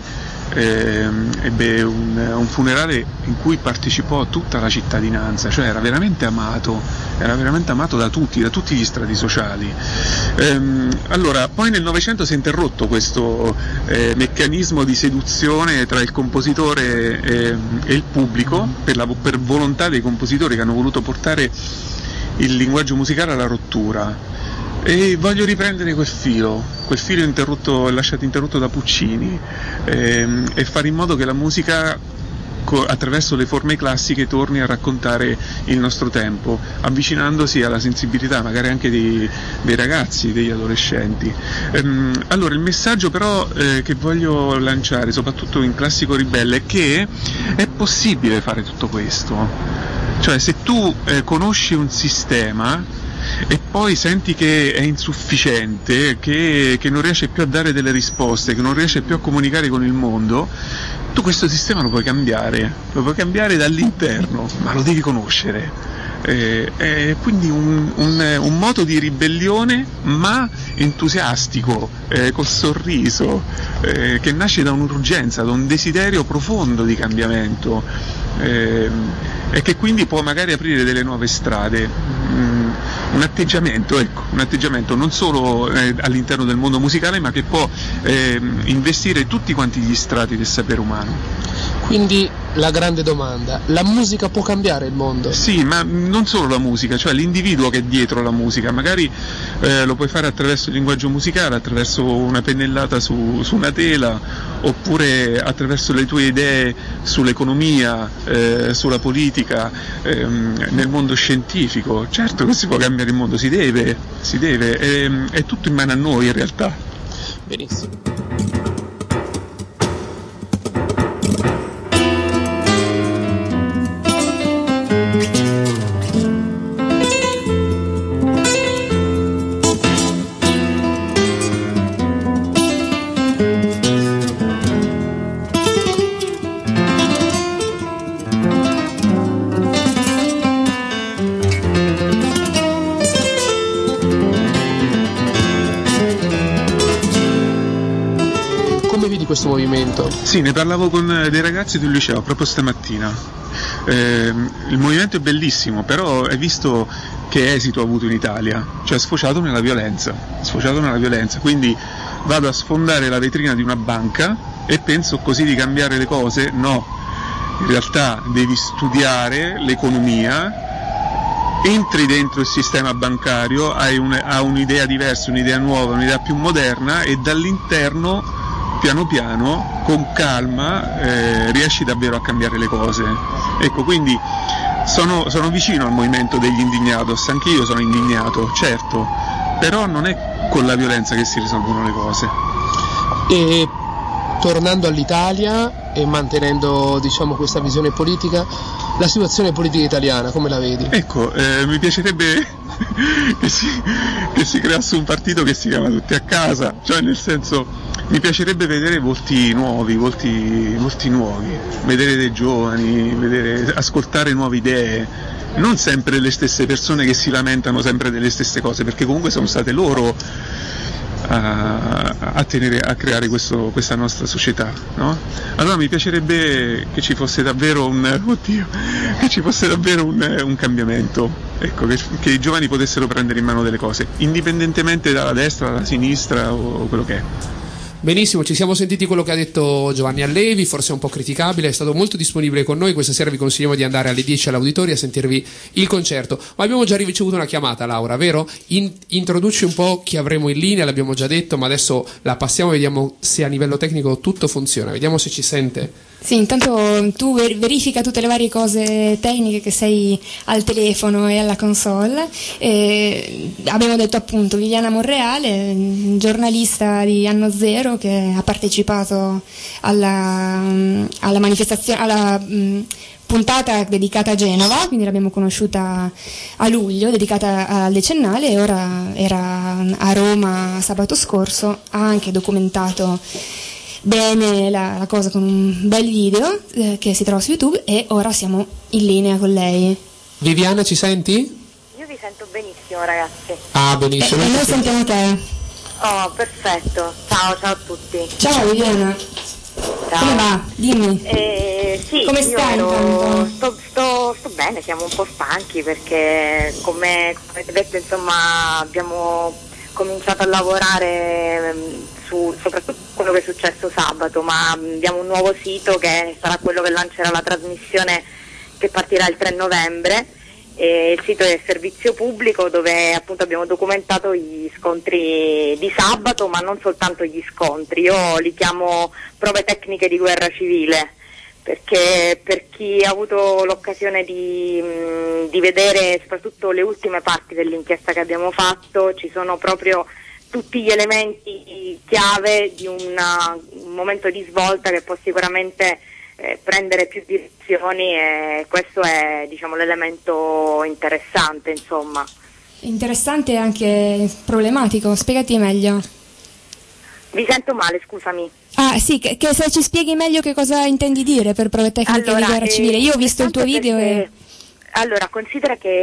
ebbe un funerale in cui partecipò tutta la cittadinanza, cioè era veramente amato da tutti gli strati sociali. Allora, poi nel Novecento si è interrotto questo meccanismo di seduzione tra il compositore e il pubblico per volontà dei compositori che hanno voluto portare il linguaggio musicale alla rottura. E voglio riprendere quel filo lasciato interrotto da Puccini, e fare in modo che la musica attraverso le forme classiche torni a raccontare il nostro tempo, avvicinandosi alla sensibilità magari anche dei ragazzi, degli adolescenti. Allora il messaggio però che voglio lanciare, soprattutto in Classico Ribelle, è che è possibile fare tutto questo. Cioè, se tu conosci un sistema e poi senti che è insufficiente, che non riesce più a dare delle risposte, che non riesce più a comunicare con il mondo, tu questo sistema lo puoi cambiare dall'interno, ma lo devi conoscere. Quindi un moto di ribellione, ma entusiastico, col sorriso, che nasce da un'urgenza, da un desiderio profondo di cambiamento, e che quindi può magari aprire delle nuove strade. Un atteggiamento non solo all'interno del mondo musicale, ma che può investire tutti quanti gli strati del sapere umano. Quindi la grande domanda: la musica può cambiare il mondo? Sì, ma non solo la musica, cioè l'individuo che è dietro la musica, magari lo puoi fare attraverso il linguaggio musicale, attraverso una pennellata su una tela, oppure attraverso le tue idee sull'economia, sulla politica, nel mondo scientifico. Certo che si può cambiare il mondo, si deve, è tutto in mano a noi in realtà. Benissimo. Questo movimento? Sì, ne parlavo con dei ragazzi del liceo proprio stamattina. Il movimento è bellissimo, però hai visto che esito ha avuto in Italia? Cioè è sfociato nella violenza, quindi vado a sfondare la vetrina di una banca e penso così di cambiare le cose? No, in realtà devi studiare l'economia, entri dentro il sistema bancario, hai un'idea diversa, un'idea nuova, un'idea più moderna, e dall'interno piano piano, con calma, riesci davvero a cambiare le cose. Ecco, quindi sono vicino al movimento degli indignados, anche io sono indignato, certo, però non è con la violenza che si risolvono le cose. E tornando all'Italia e mantenendo, diciamo, questa visione politica, la situazione politica italiana come la vedi? Ecco, mi piacerebbe che si creasse un partito che si chiama Tutti a Casa, cioè nel senso, mi piacerebbe vedere volti nuovi, vedere dei giovani, ascoltare nuove idee, non sempre le stesse persone che si lamentano sempre delle stesse cose, perché comunque sono state loro a creare questa nostra società, no? Allora mi piacerebbe che ci fosse davvero un cambiamento, ecco, che i giovani potessero prendere in mano delle cose, indipendentemente dalla destra, dalla sinistra o quello che è. Benissimo, ci siamo sentiti quello che ha detto Giovanni Allevi, forse un po' criticabile, è stato molto disponibile con noi. Questa sera vi consigliamo di andare alle 10 all'Auditorio a sentirvi il concerto. Ma abbiamo già ricevuto una chiamata, Laura, vero? Introduci un po' chi avremo in linea, l'abbiamo già detto, ma adesso la passiamo e vediamo se a livello tecnico tutto funziona. Vediamo se ci sente. Sì, intanto tu verifica tutte le varie cose tecniche che sei al telefono e alla console. Abbiamo detto appunto Viviana Monreale, giornalista di Anno Zero che ha partecipato alla manifestazione, puntata dedicata a Genova, quindi l'abbiamo conosciuta a luglio, dedicata al decennale, e ora era a Roma sabato scorso, ha anche documentato bene la cosa con un bel video che si trova su YouTube, e ora siamo in linea con lei. Viviana, ci senti? Io vi sento benissimo, ragazzi. Ah, benissimo. E noi sentiamo te. Oh, perfetto. Ciao a tutti. Ciao Viviana. Ciao. Come va? Dimmi. Sì, come stai? Sto bene, siamo un po' stanchi perché come avete detto, insomma, abbiamo cominciato a lavorare su soprattutto quello che è successo sabato, ma abbiamo un nuovo sito che sarà quello che lancerà la trasmissione che partirà il 3 novembre. Il sito è servizio pubblico, dove appunto abbiamo documentato gli scontri di sabato, ma non soltanto gli scontri. Io li chiamo prove tecniche di guerra civile, perché per chi ha avuto l'occasione di vedere soprattutto le ultime parti dell'inchiesta che abbiamo fatto, ci sono proprio tutti gli elementi chiave di un momento di svolta che può sicuramente prendere più direzioni, e questo è, diciamo, l'elemento interessante, insomma. Interessante e anche problematico, spiegati meglio. Vi sento male, scusami. Ah sì, che se ci spieghi meglio che cosa intendi dire per prove tecniche di guerra civile. Io ho visto il tuo video e... Allora, considera che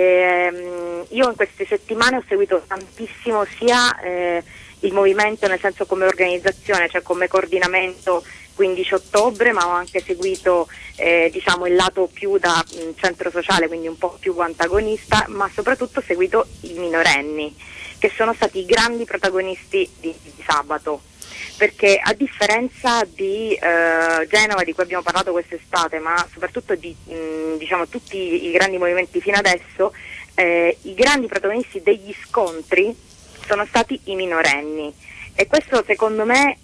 io in queste settimane ho seguito tantissimo sia il movimento, nel senso come organizzazione, cioè come coordinamento 15 ottobre, ma ho anche seguito diciamo il lato più da centro sociale, quindi un po' più antagonista, ma soprattutto ho seguito i minorenni, che sono stati i grandi protagonisti di sabato, perché a differenza di Genova, di cui abbiamo parlato quest'estate, ma soprattutto di diciamo tutti i grandi movimenti fino adesso, i grandi protagonisti degli scontri sono stati i minorenni. E questo secondo me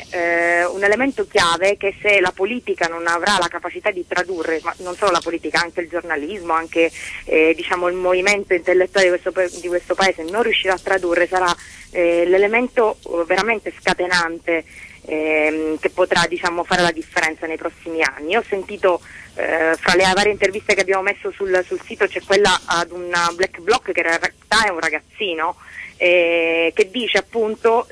è un elemento chiave, che se la politica non avrà la capacità di tradurre, ma non solo la politica, anche il giornalismo, anche diciamo il movimento intellettuale di questo paese non riuscirà a tradurre, sarà l'elemento veramente scatenante che potrà, diciamo, fare la differenza nei prossimi anni. Io ho sentito fra le varie interviste che abbiamo messo sul sito, c'è quella ad un black bloc che in realtà è un ragazzino, che dice appunto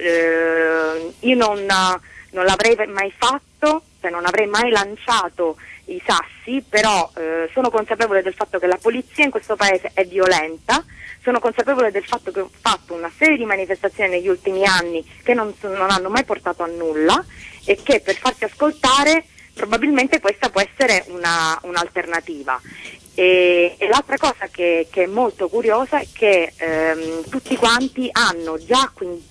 io non l'avrei mai fatto, cioè non avrei mai lanciato i sassi, però sono consapevole del fatto che la polizia in questo paese è violenta, sono consapevole del fatto che ho fatto una serie di manifestazioni negli ultimi anni che non hanno mai portato a nulla, e che per farsi ascoltare probabilmente questa può essere un'alternativa. E l'altra cosa che è molto curiosa è che tutti quanti hanno già quindi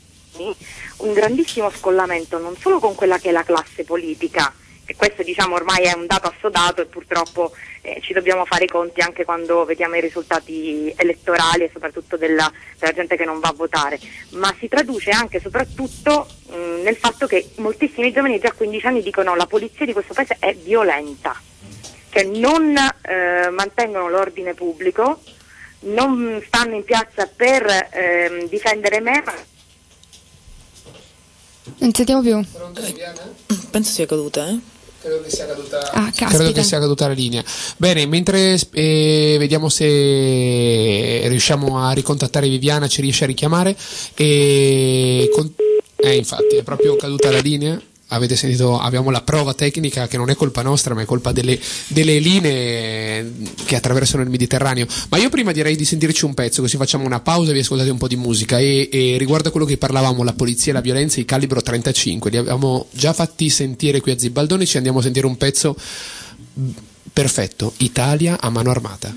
un grandissimo scollamento non solo con quella che è la classe politica, e questo, diciamo, ormai è un dato assodato, e purtroppo ci dobbiamo fare i conti anche quando vediamo i risultati elettorali, e soprattutto della gente che non va a votare, ma si traduce anche e soprattutto nel fatto che moltissimi giovani già a 15 anni dicono: la polizia di questo paese è violenta, che non mantengono l'ordine pubblico, non stanno in piazza per difendere me. Non sentiamo più. Penso sia caduta, Credo che sia caduta. Credo che sia caduta la linea. Bene, mentre vediamo se riusciamo a ricontattare Viviana, ci riesce a richiamare. Infatti, è proprio caduta la linea. Avete sentito, abbiamo la prova tecnica, che non è colpa nostra, ma è colpa delle linee che attraversano il Mediterraneo. Ma io prima direi di sentirci un pezzo, così facciamo una pausa e vi ascoltate un po' di musica. E riguardo a quello che parlavamo, la polizia e la violenza, i Calibro 35, li abbiamo già fatti sentire qui a Zibaldone, ci andiamo a sentire un pezzo perfetto, Italia a mano armata.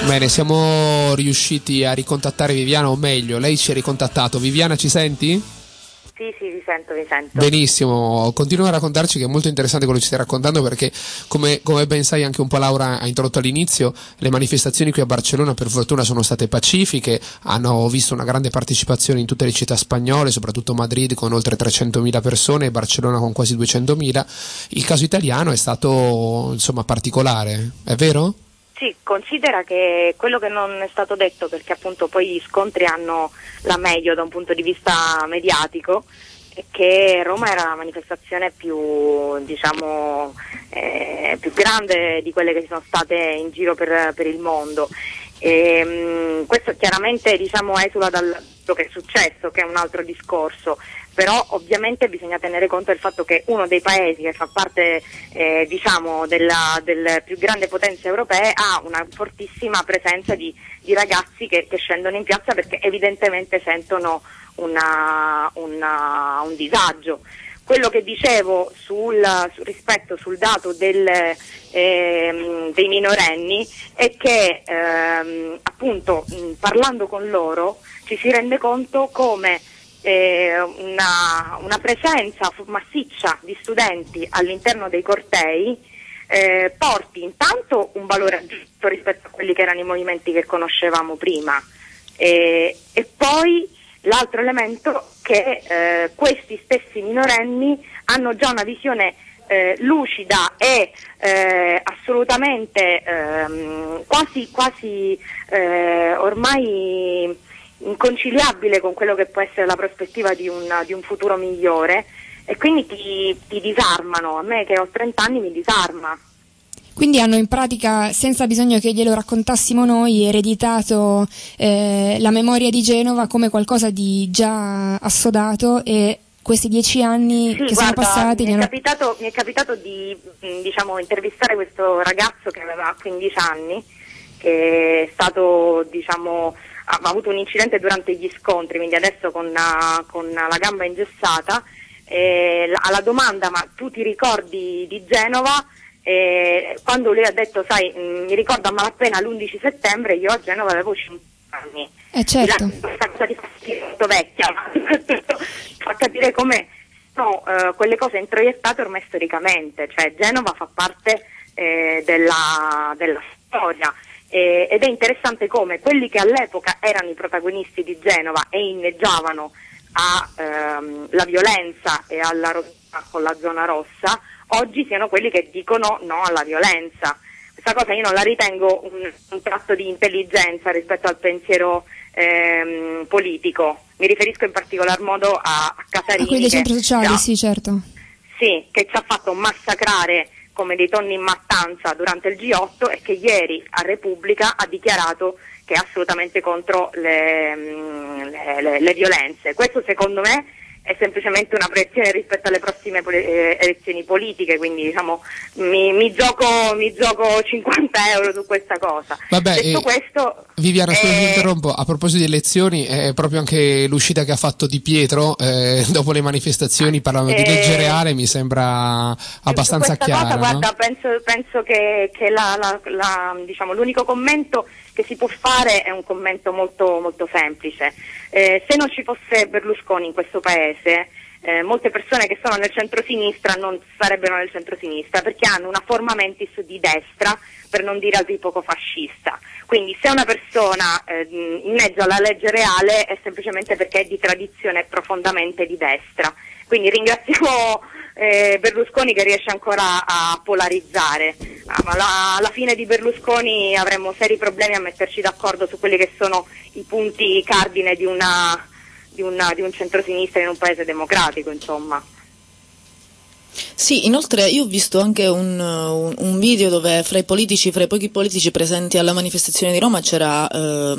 Bene, siamo riusciti a ricontattare Viviana, o meglio, lei ci ha ricontattato. Viviana, ci senti? Sì, vi sento. Benissimo, continua a raccontarci, che è molto interessante quello che ci stai raccontando, perché come ben sai anche un po' Laura ha introdotto all'inizio, le manifestazioni qui a Barcellona per fortuna sono state pacifiche, hanno visto una grande partecipazione in tutte le città spagnole, soprattutto Madrid con oltre 300.000 persone e Barcellona con quasi 200.000. Il caso italiano è stato insomma particolare, è vero? Sì, considera che quello che non è stato detto, perché appunto poi gli scontri hanno la meglio da un punto di vista mediatico, è che Roma era la manifestazione più, diciamo, più grande di quelle che sono state in giro per il mondo. Questo chiaramente, diciamo, esula da quello che è successo, che è un altro discorso. Però ovviamente bisogna tenere conto del fatto che uno dei paesi che fa parte diciamo delle più grandi potenze europee ha una fortissima presenza di ragazzi che scendono in piazza perché evidentemente sentono un disagio. Quello che dicevo rispetto sul dato dei minorenni è che appunto parlando con loro ci si rende conto come una presenza massiccia di studenti all'interno dei cortei porti intanto un valore aggiunto rispetto a quelli che erano i movimenti che conoscevamo prima e poi l'altro elemento che questi stessi minorenni hanno già una visione lucida e assolutamente quasi ormai inconciliabile con quello che può essere la prospettiva di un futuro migliore, e quindi ti disarmano. A me che ho 30 anni mi disarma. Quindi hanno in pratica, senza bisogno che glielo raccontassimo noi, ereditato la memoria di Genova come qualcosa di già assodato, e questi 10 anni che sono passati mi è capitato di diciamo intervistare questo ragazzo che aveva 15 anni, che è stato, diciamo, ha avuto un incidente durante gli scontri, quindi adesso con la gamba ingessata. Alla domanda "ma tu ti ricordi di Genova?", quando lui ha detto "sai, mi ricordo a malapena l'11 settembre, io a Genova avevo 5 anni". Certo. Questa cosa di fastidio molto vecchia, ma fa capire come sono quelle cose introiettate ormai storicamente, cioè Genova fa parte della storia. Ed è interessante come quelli che all'epoca erano i protagonisti di Genova e inneggiavano alla violenza e alla rottura con la zona rossa, oggi siano quelli che dicono no alla violenza. Questa cosa io non la ritengo un tratto di intelligenza rispetto al pensiero politico. Mi riferisco in particolar modo a Casarini, a quelli dei centri sociali, sì, certo. Sì, che ci ha fatto massacrare come dei tonni in mattanza durante il G8 e che ieri a Repubblica ha dichiarato che è assolutamente contro le violenze. Questo secondo me è semplicemente una proiezione rispetto alle prossime elezioni politiche, quindi diciamo mi gioco 50 euro su questa cosa. Vabbè, detto questo, Viviana, scusa, ti interrompo, a proposito di elezioni, proprio anche l'uscita che ha fatto Di Pietro dopo le manifestazioni, parlando di legge reale, mi sembra abbastanza chiara. Guarda, penso che diciamo, l'unico commento che si può fare è un commento molto, molto semplice. Se non ci fosse Berlusconi in questo paese, molte persone che sono nel centrosinistra non sarebbero nel centrosinistra, perché hanno una forma mentis di destra, per non dire a dir poco fascista. Quindi se una persona inneggia alla legge reale è semplicemente perché è di tradizione profondamente di destra. Quindi ringraziamo Berlusconi che riesce ancora a polarizzare, ma alla fine di Berlusconi avremmo seri problemi a metterci d'accordo su quelli che sono i punti cardine di un centrosinistra in un paese democratico, insomma. Sì, inoltre io ho visto anche un video dove fra i pochi politici presenti alla manifestazione di Roma c'era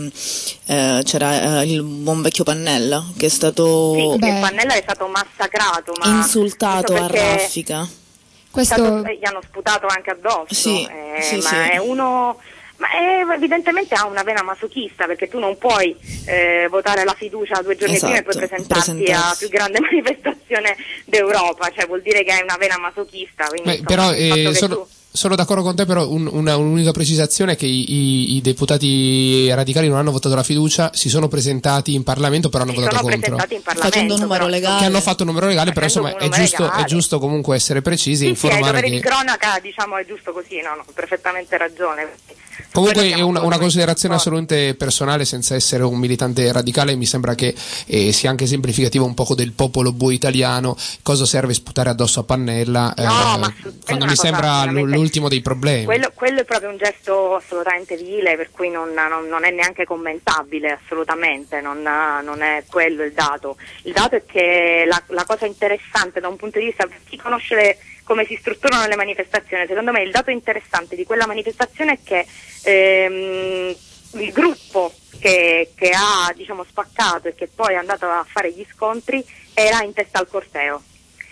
il buon vecchio Pannella, che è stato Pannella è stato massacrato, ma insultato a raffica. Gli hanno sputato anche addosso, è uno, ma evidentemente ha una vena masochista, perché tu non puoi votare la fiducia 2 giorni prima e poi presentarti alla più grande manifestazione d'Europa, cioè vuol dire che hai una vena masochista. Quindi, insomma, Sono d'accordo con te, però un'unica precisazione è che i deputati radicali non hanno votato la fiducia, si sono presentati in Parlamento, però hanno votato contro. Facendo un numero legale. Che hanno fatto un numero legale, però insomma è giusto comunque essere precisi e informare ai doveri che... di cronaca, diciamo, è giusto così, no, perfettamente ragione. Comunque è una considerazione assolutamente personale, senza essere un militante radicale. Mi sembra che sia anche semplificativo un poco del popolo bue italiano. Cosa serve sputare addosso a Pannella quando mi sembra l'ultimo dei problemi? Quello è proprio un gesto assolutamente vile, per cui non è neanche commentabile, assolutamente, non è quello il dato. Il dato è che la cosa interessante da un punto di vista, per chi conosce come si strutturano le manifestazioni, secondo me il dato interessante di quella manifestazione è che il gruppo che ha, diciamo, spaccato e che poi è andato a fare gli scontri era in testa al corteo.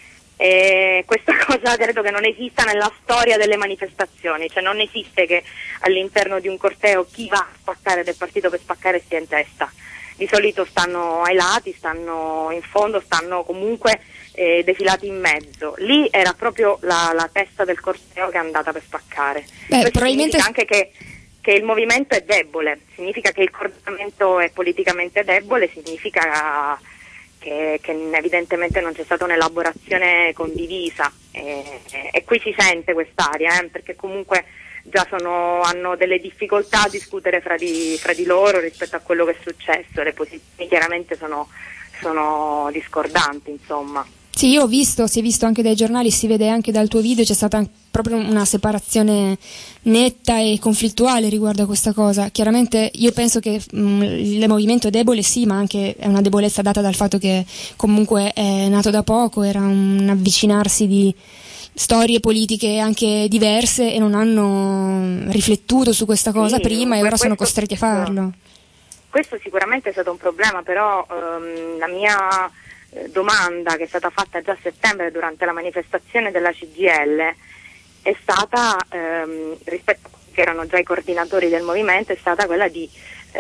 Questa cosa credo che non esista nella storia delle manifestazioni, cioè non esiste che all'interno di un corteo chi va a spaccare del partito per spaccare stia in testa. Di solito stanno ai lati, stanno in fondo, stanno comunque defilati in mezzo. Lì era proprio la testa del corteo che è andata per spaccare. Probabilmente significa anche che il movimento è debole, significa che il coordinamento è politicamente debole, significa che evidentemente non c'è stata un'elaborazione condivisa e qui si sente quest'aria, perché comunque già hanno delle difficoltà a discutere fra di loro rispetto a quello che è successo. Le posizioni chiaramente sono discordanti, insomma. Sì, io ho visto, si è visto anche dai giornali, si vede anche dal tuo video, c'è stata proprio una separazione netta e conflittuale riguardo a questa cosa. Chiaramente io penso che il movimento è debole, sì, ma anche è una debolezza data dal fatto che comunque è nato da poco, era un avvicinarsi di storie politiche anche diverse e non hanno riflettuto su questa cosa prima e ora sono costretti a farlo. Questo sicuramente è stato un problema, però la mia domanda che è stata fatta già a settembre durante la manifestazione della CGIL è stata, rispetto a quelli che erano già i coordinatori del movimento, è stata quella di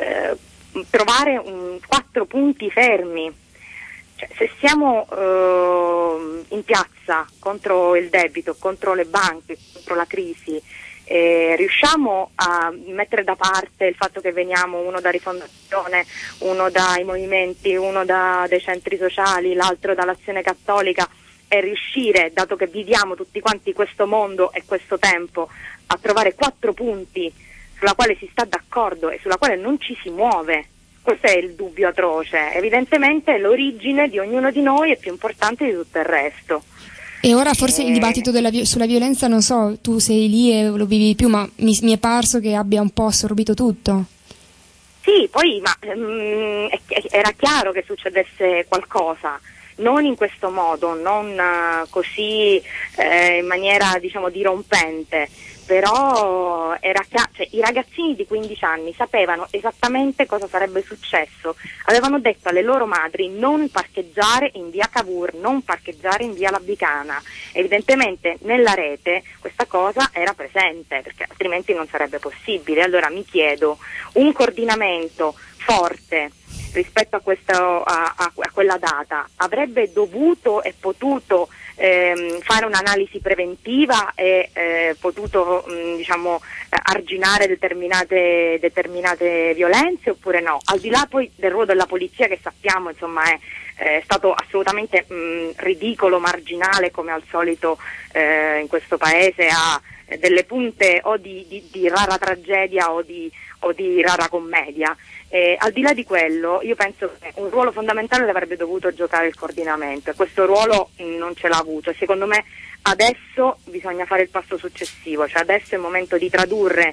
trovare 4 punti fermi. Cioè, se siamo in piazza contro il debito, contro le banche, contro la crisi, riusciamo a mettere da parte il fatto che veniamo uno da Rifondazione, uno dai movimenti, uno dai centri sociali, l'altro dall'Azione Cattolica, e riuscire, dato che viviamo tutti quanti questo mondo e questo tempo, a trovare 4 punti sulla quale si sta d'accordo e sulla quale non ci si muove. Questo è il dubbio atroce. Evidentemente l'origine di ognuno di noi è più importante di tutto il resto. E ora forse il dibattito sulla violenza, non so, tu sei lì e lo vivi di più, ma mi è parso che abbia un po' assorbito tutto. Sì, poi era chiaro che succedesse qualcosa, non in questo modo, non così in maniera, diciamo, dirompente, però era cioè, i ragazzini di 15 anni sapevano esattamente cosa sarebbe successo, avevano detto alle loro madri non parcheggiare in via Cavour, non parcheggiare in via Labicana. Evidentemente nella rete questa cosa era presente, perché altrimenti non sarebbe possibile. Allora mi chiedo, un coordinamento forte rispetto a quella data avrebbe dovuto e potuto fare un'analisi preventiva e potuto diciamo arginare determinate violenze, oppure no? Al di là poi del ruolo della polizia, che sappiamo insomma è stato assolutamente ridicolo, marginale, come al solito in questo paese, ha delle punte o di rara tragedia o di rara commedia. Al di là di quello, io penso che un ruolo fondamentale l'avrebbe dovuto giocare il coordinamento, e questo ruolo non ce l'ha avuto. Secondo me adesso bisogna fare il passo successivo, cioè adesso è il momento di tradurre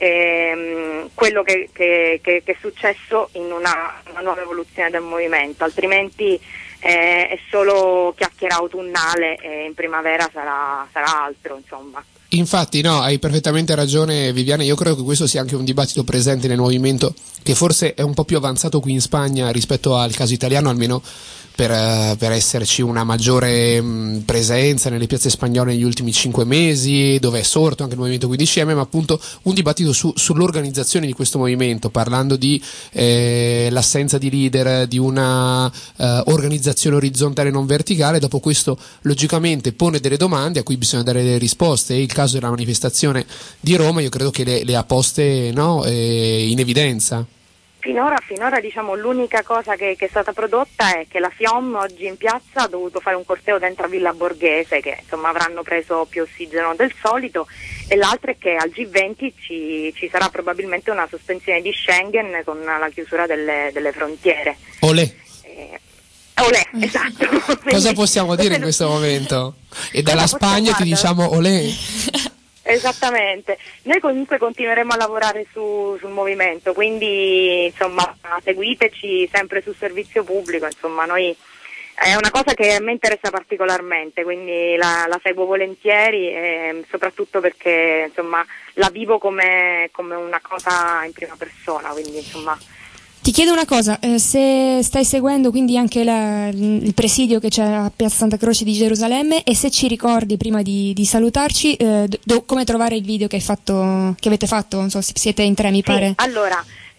quello che è successo in una nuova evoluzione del movimento, altrimenti è solo chiacchiera autunnale e in primavera sarà altro, insomma. Infatti, no, hai perfettamente ragione Viviana, io credo che questo sia anche un dibattito presente nel movimento, che forse è un po' più avanzato qui in Spagna rispetto al caso italiano, almeno per esserci una maggiore presenza nelle piazze spagnole negli ultimi 5 mesi, dove è sorto anche il movimento 15M, ma appunto un dibattito sull'organizzazione di questo movimento, parlando di l'assenza di leader, di una organizzazione orizzontale non verticale. Dopo questo logicamente pone delle domande a cui bisogna dare delle risposte, e il caso della manifestazione di Roma io credo che le ha poste, no, in evidenza. Finora diciamo l'unica cosa che è stata prodotta è che la FIOM oggi in piazza ha dovuto fare un corteo dentro a Villa Borghese, che insomma avranno preso più ossigeno del solito, e l'altra è che al G20 ci sarà probabilmente una sospensione di Schengen con la chiusura delle frontiere. Olè. Olè, esatto. Cosa possiamo dire in questo momento? E dalla Spagna ti diciamo olè. Esattamente, noi comunque continueremo a lavorare sul movimento, quindi insomma seguiteci sempre sul servizio pubblico, insomma noi è una cosa che a me interessa particolarmente, quindi la seguo volentieri, e soprattutto perché insomma la vivo come una cosa in prima persona, quindi insomma. Ti chiedo una cosa, se stai seguendo quindi anche il presidio che c'è a Piazza Santa Croce di Gerusalemme, e se ci ricordi prima di salutarci come trovare il video che avete fatto, non so se siete in 3 mi pare. Allora,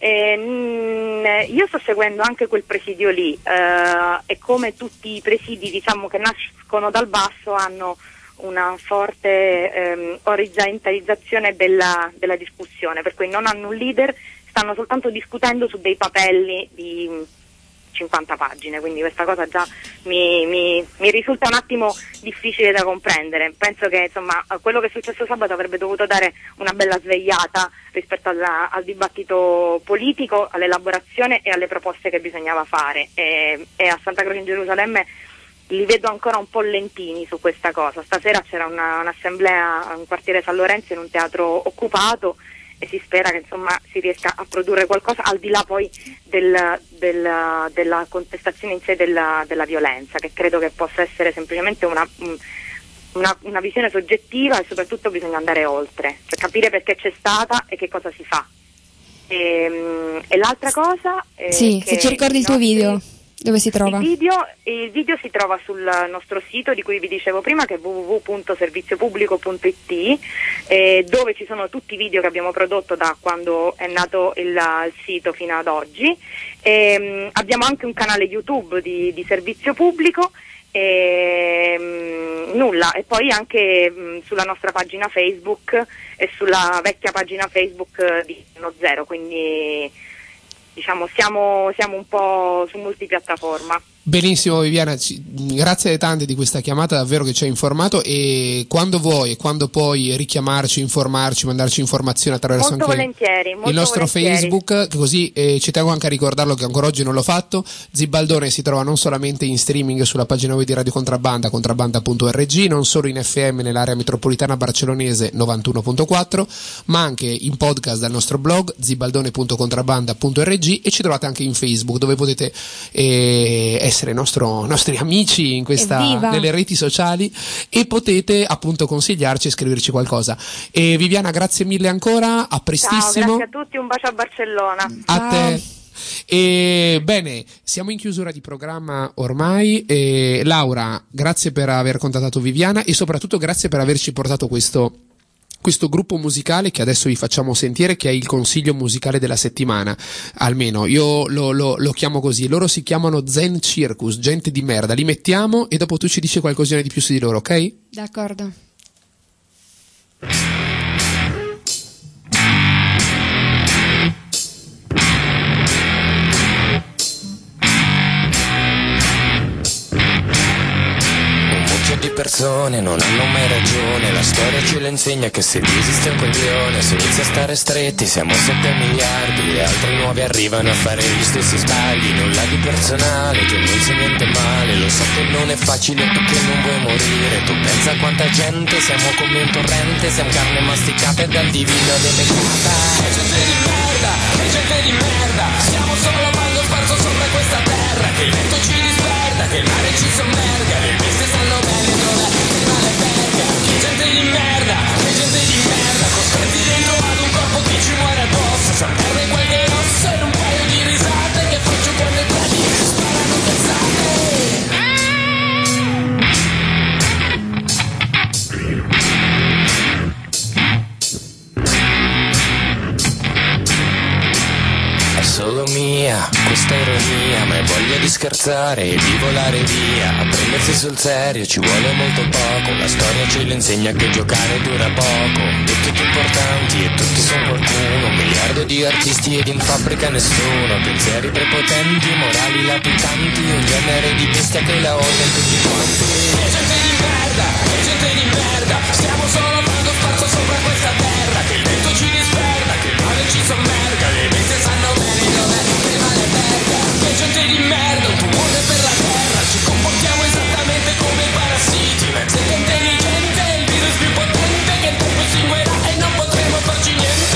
io sto seguendo anche quel presidio lì, e come tutti i presidi diciamo che nascono dal basso hanno una forte orizzontalizzazione della discussione, per cui non hanno un leader, stanno soltanto discutendo su dei papelli di 50 pagine, quindi questa cosa già mi risulta un attimo difficile da comprendere. Penso che insomma quello che è successo sabato avrebbe dovuto dare una bella svegliata rispetto al dibattito politico, all'elaborazione e alle proposte che bisognava fare, e a Santa Croce in Gerusalemme li vedo ancora un po' lentini su questa cosa. Stasera c'era un'assemblea a un quartiere San Lorenzo in un teatro occupato, e si spera che insomma si riesca a produrre qualcosa al di là poi della contestazione in sé della violenza, che credo che possa essere semplicemente una visione soggettiva, e soprattutto bisogna andare oltre, cioè capire perché c'è stata e che cosa si fa. E l'altra cosa sì, se ci ricordi il tuo video. Dove si trova? Il video si trova sul nostro sito di cui vi dicevo prima, che è www.serviziopubblico.it, dove ci sono tutti i video che abbiamo prodotto da quando è nato il sito fino ad oggi. Abbiamo anche un canale YouTube di Servizio Pubblico, nulla, e poi anche sulla nostra pagina Facebook e sulla vecchia pagina Facebook di No Zero, quindi diciamo siamo un po' su multipiattaforma. Benissimo Viviana, grazie tante di questa chiamata, davvero che ci ha informato, e quando vuoi e quando puoi richiamarci, informarci, mandarci informazioni attraverso molto anche volentieri, il nostro Facebook, che così ci tengo anche a ricordarlo che ancora oggi non l'ho fatto. Zibaldone si trova non solamente in streaming sulla pagina web di Radio Contrabbanda, contrabbanda.org, non solo in FM nell'area metropolitana barcellonese 91.4, ma anche in podcast dal nostro blog zibaldone.contrabbanda.org, e ci trovate anche in Facebook, dove potete essere nostri amici in nelle reti sociali, e potete appunto consigliarci e scriverci qualcosa. E Viviana, grazie mille ancora, a prestissimo. Ciao, grazie a tutti, un bacio a Barcellona. A te. E bene, siamo in chiusura di programma ormai. Laura, grazie per aver contattato Viviana, e soprattutto grazie per averci portato questo gruppo musicale che adesso vi facciamo sentire, che è il consiglio musicale della settimana, almeno io lo chiamo così. Loro si chiamano Zen Circus, gente di merda. Li mettiamo e dopo tu ci dici qualcosina di più su di loro, ok? D'accordo. Di persone non hanno mai ragione, la storia ce lo insegna che se esiste un coglione si inizia a stare stretti, siamo 7 miliardi e altri nuovi arrivano a fare gli stessi sbagli, nulla di personale, che non c'è niente male, lo so che non è facile perché non vuoi morire, tu pensa a quanta gente, siamo come un torrente, siamo carne masticata dal divino delle carte. È gente di merda, è gente di merda, siamo solo quando sparso sopra questa terra, che il vento ci disperda, che il mare ci sommerga, le bestie stanno bene. Gente di merda, costretti dentro ad un corpo che ci muore addosso, saperne qualche osso e un paio di risate che faccio quando i piedi sparano cazzate. solo mia questa ironia, ma è voglia di scherzare e di volare via. A prendersi sul serio ci vuole molto poco, la storia ce l'insegna che giocare dura poco. Tutti importanti e tutti sono qualcuno, 1 miliardo di artisti ed in fabbrica nessuno. Pensieri prepotenti, morali lapidanti, un genere di bestia che la odia in tutti quanti. E gente di merda, e gente di merda, stiamo solo dando spazio sopra questa terra. Che il vento ci disperda, che il male ci sommerga, le bestie sanno bene dove il male verga. Che gente di merda, un tumore per la terra, ci comportiamo esattamente come i parassiti. La gente intelligente è il virus più potente che il tempo estinguerà e non potremo farci niente.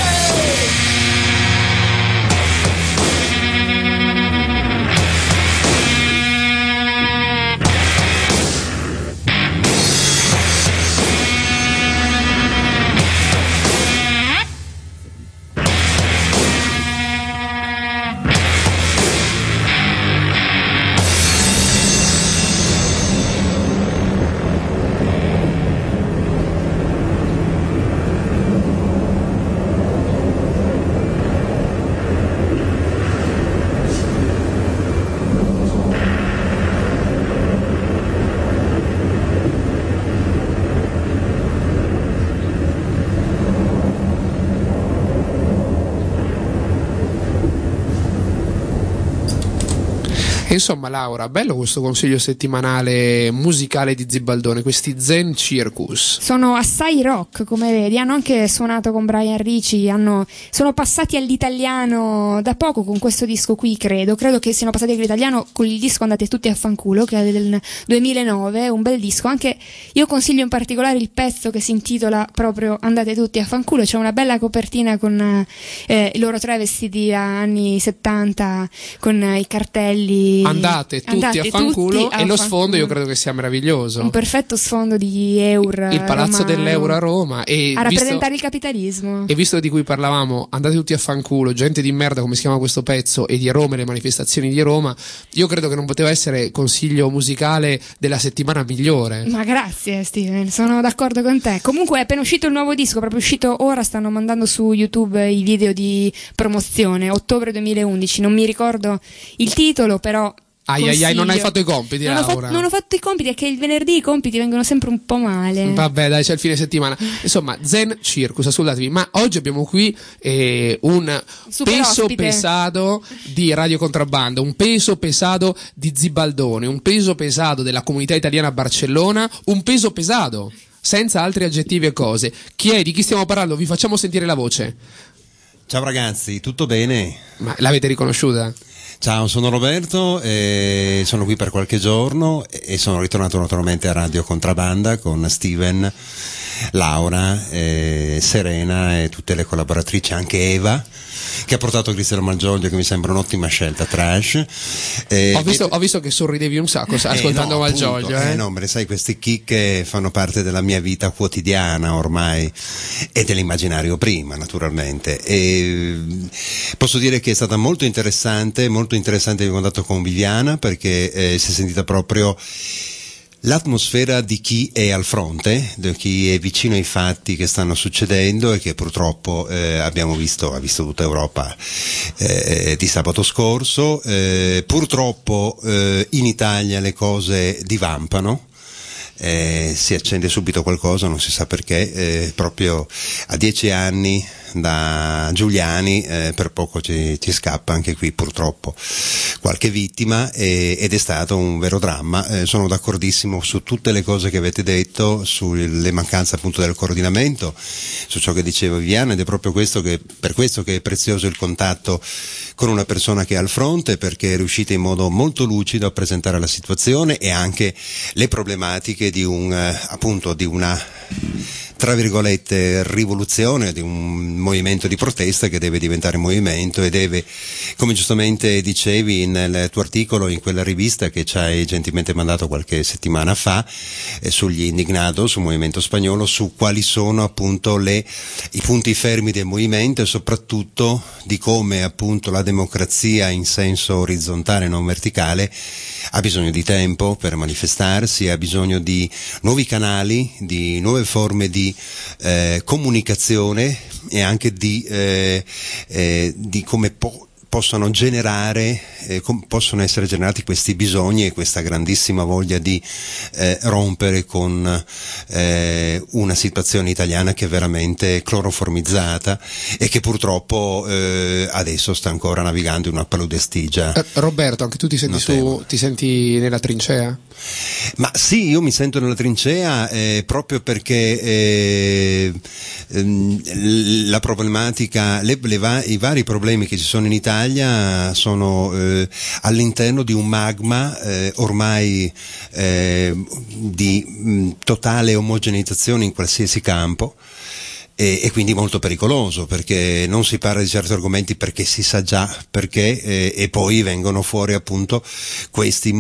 Insomma, Laura, bello questo consiglio settimanale musicale di Zibaldone, questi Zen Circus. Sono assai rock, come vedi, hanno anche suonato con Brian Ricci, sono passati all'italiano da poco con questo disco qui, credo che siano passati all'italiano con il disco Andate tutti a fanculo, che è del 2009, un bel disco. Anche io consiglio in particolare il pezzo che si intitola proprio Andate tutti a fanculo, c'è una bella copertina con i loro tre vestiti da anni 70 con i cartelli Andate tutti a fanculo, e lo sfondo io credo che sia meraviglioso, un perfetto sfondo di Eur, il palazzo romano, dell'Euro a Roma, e a rappresentare il capitalismo. E visto di cui parlavamo, andate tutti a fanculo, gente di merda, come si chiama questo pezzo, e di Roma e le manifestazioni di Roma, io credo che non poteva essere consiglio musicale della settimana migliore. Ma grazie Steven, sono d'accordo con te. Comunque è appena uscito il nuovo disco, proprio uscito ora, stanno mandando su YouTube i video di promozione, ottobre 2011, non mi ricordo il titolo, però Ai, non hai fatto i compiti, Laura. Non ho fatto i compiti, è che il venerdì i compiti vengono sempre un po' male. Vabbè, dai, c'è il fine settimana. Insomma, Zen Circus, ascoltatevi. Ma oggi abbiamo qui un super peso ospite pesato di Radio Contrabbanda, un peso pesato di Zibaldone, un peso pesato della comunità italiana a Barcellona, un peso pesato, senza altri aggettivi e cose. Chi è? Di chi stiamo parlando? Vi facciamo sentire la voce. Ciao ragazzi, tutto bene? Ma l'avete riconosciuta? Ciao, sono Roberto, sono qui per qualche giorno e sono ritornato naturalmente a Radio Contrabbanda con Steven, Laura, Serena e tutte le collaboratrici, anche Eva, che ha portato Cristiano Malgioglio, che mi sembra un'ottima scelta, trash. Ho visto che sorridevi un sacco ascoltando no, Malgioglio. Appunto, no, me ne sai, questi chicche fanno parte della mia vita quotidiana ormai e dell'immaginario prima, naturalmente. E posso dire che è stata molto interessante il contatto con Viviana, perché si è sentita proprio l'atmosfera di chi è al fronte, di chi è vicino ai fatti che stanno succedendo e che purtroppo ha visto tutta Europa di sabato scorso. Purtroppo in Italia le cose divampano. Si accende subito qualcosa, non si sa perché, proprio a 10 anni da Giuliani, per poco ci scappa anche qui purtroppo qualche vittima, ed è stato un vero dramma. Sono d'accordissimo su tutte le cose che avete detto, sulle mancanze appunto del coordinamento, su ciò che diceva Viviana, ed è proprio per questo che è prezioso il contatto con una persona che è al fronte, perché è riuscita in modo molto lucido a presentare la situazione e anche le problematiche di una tra virgolette rivoluzione, di un movimento di protesta che deve diventare movimento e deve, come giustamente dicevi nel tuo articolo in quella rivista che ci hai gentilmente mandato qualche settimana fa, sugli Indignados, sul movimento spagnolo, su quali sono appunto i punti fermi del movimento e soprattutto di come appunto la democrazia in senso orizzontale, non verticale, ha bisogno di tempo per manifestarsi, ha bisogno di nuovi canali, di nuove forme di comunicazione e anche di come possano generare, possono essere generati questi bisogni e questa grandissima voglia di rompere con una situazione italiana che è veramente cloroformizzata e che purtroppo adesso sta ancora navigando in una paludestigia. Roberto, anche tu ti senti nella trincea? Ma sì, io mi sento nella trincea proprio perché la problematica, i vari problemi che ci sono in Italia sono all'interno di un magma ormai di totale omogeneizzazione in qualsiasi campo. E quindi molto pericoloso, perché non si parla di certi argomenti perché si sa già perché, e poi vengono fuori appunto questi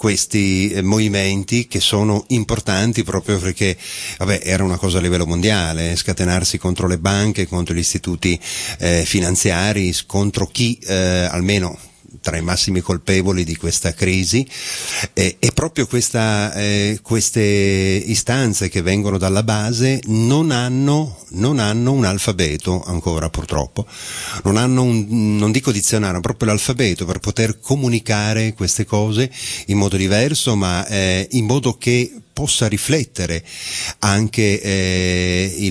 movimenti che sono importanti proprio perché era una cosa a livello mondiale, scatenarsi contro le banche, contro gli istituti finanziari, contro chi almeno tra i massimi colpevoli di questa crisi, e proprio queste istanze che vengono dalla base non hanno un alfabeto ancora, purtroppo, non hanno non dico dizionario, proprio l'alfabeto per poter comunicare queste cose in modo diverso, ma in modo che possa riflettere anche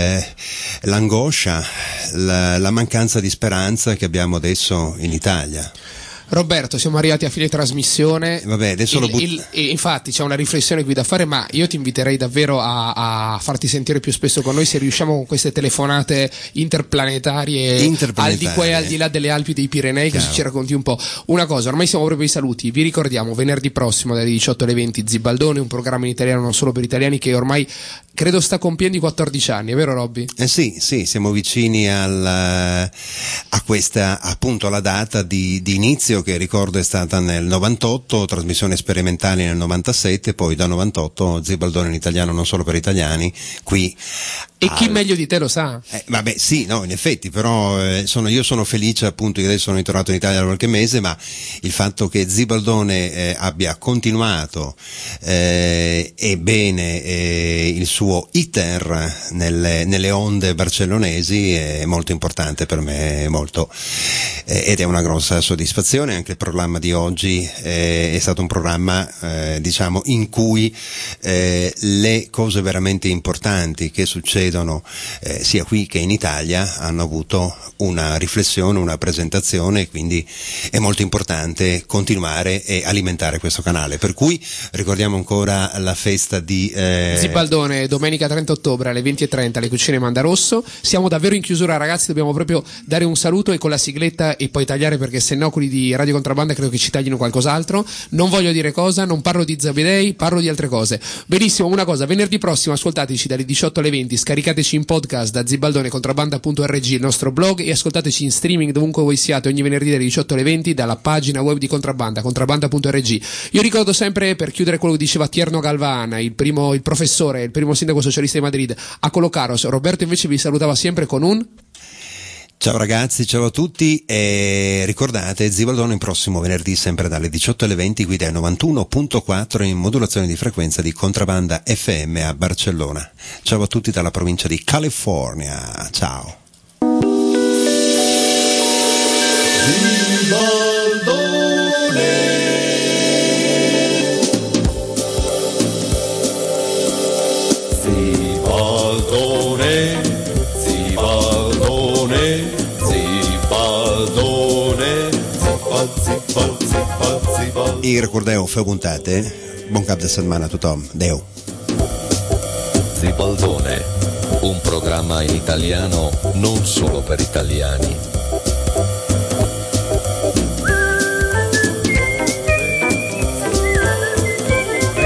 l'angoscia, la mancanza di speranza che abbiamo adesso in Italia. Roberto, siamo arrivati a fine trasmissione. Vabbè, adesso infatti c'è una riflessione qui da fare, ma io ti inviterei davvero a farti sentire più spesso con noi, se riusciamo, con queste telefonate interplanetarie. Al di qua e al di là delle Alpi dei Pirenei, che ci racconti un po'. Una cosa, ormai siamo proprio ai saluti, vi ricordiamo venerdì prossimo dalle 18 alle 20 Zibaldone, un programma in italiano non solo per italiani che ormai credo sta compiendo i 14 anni, è vero Robby? Sì, siamo vicini a questa, appunto, alla data di inizio, che ricordo è stata nel 98, trasmissione sperimentale nel 97, poi da 98 Zibaldone in italiano non solo per italiani, qui. E chi meglio di te lo sa? Vabbè, sì, no, in effetti, però io sono felice appunto che adesso sono ritornato in Italia da qualche mese, ma il fatto che Zibaldone abbia continuato e bene il suo iter nelle onde barcellonesi è molto importante per me, ed è una grossa soddisfazione. Anche il programma di oggi è stato un programma diciamo in cui le cose veramente importanti che succedono sia qui che in Italia hanno avuto una riflessione, una presentazione, quindi è molto importante continuare e alimentare questo canale. Per cui ricordiamo ancora la festa di Zibaldone, domenica 30 ottobre alle 20:30 alle Cucine Mandarosso. Siamo davvero in chiusura, ragazzi, dobbiamo proprio dare un saluto e con la sigletta e poi tagliare, perché sennò quelli di Radio Contrabbanda credo che ci taglino qualcos'altro. Non voglio dire cosa, non parlo di Zabidei, parlo di altre cose. Benissimo, una cosa, venerdì prossimo ascoltateci dalle 18 alle 20, scaricateci in podcast da zibaldonecontrabanda.org, il nostro blog, e ascoltateci in streaming dovunque voi siate ogni venerdì dalle 18 alle 20 dalla pagina web di Contrabbanda, contrabbanda.org. Io ricordo sempre, per chiudere, quello che diceva Tierno Galvana, il professore, il primo sindaco socialista di Madrid, a Colocaros. Roberto invece vi salutava sempre con un ciao ragazzi, ciao a tutti, e ricordate Zibaldone il prossimo venerdì sempre dalle 18 alle 20 qui dai 91.4 in modulazione di frequenza di Contrabbanda FM a Barcellona. Ciao a tutti dalla provincia di California, ciao. I recordeu, feu buntate, buon cap de setmana a tothom, adeu. Zibaldone, un programma in italiano non solo per italiani.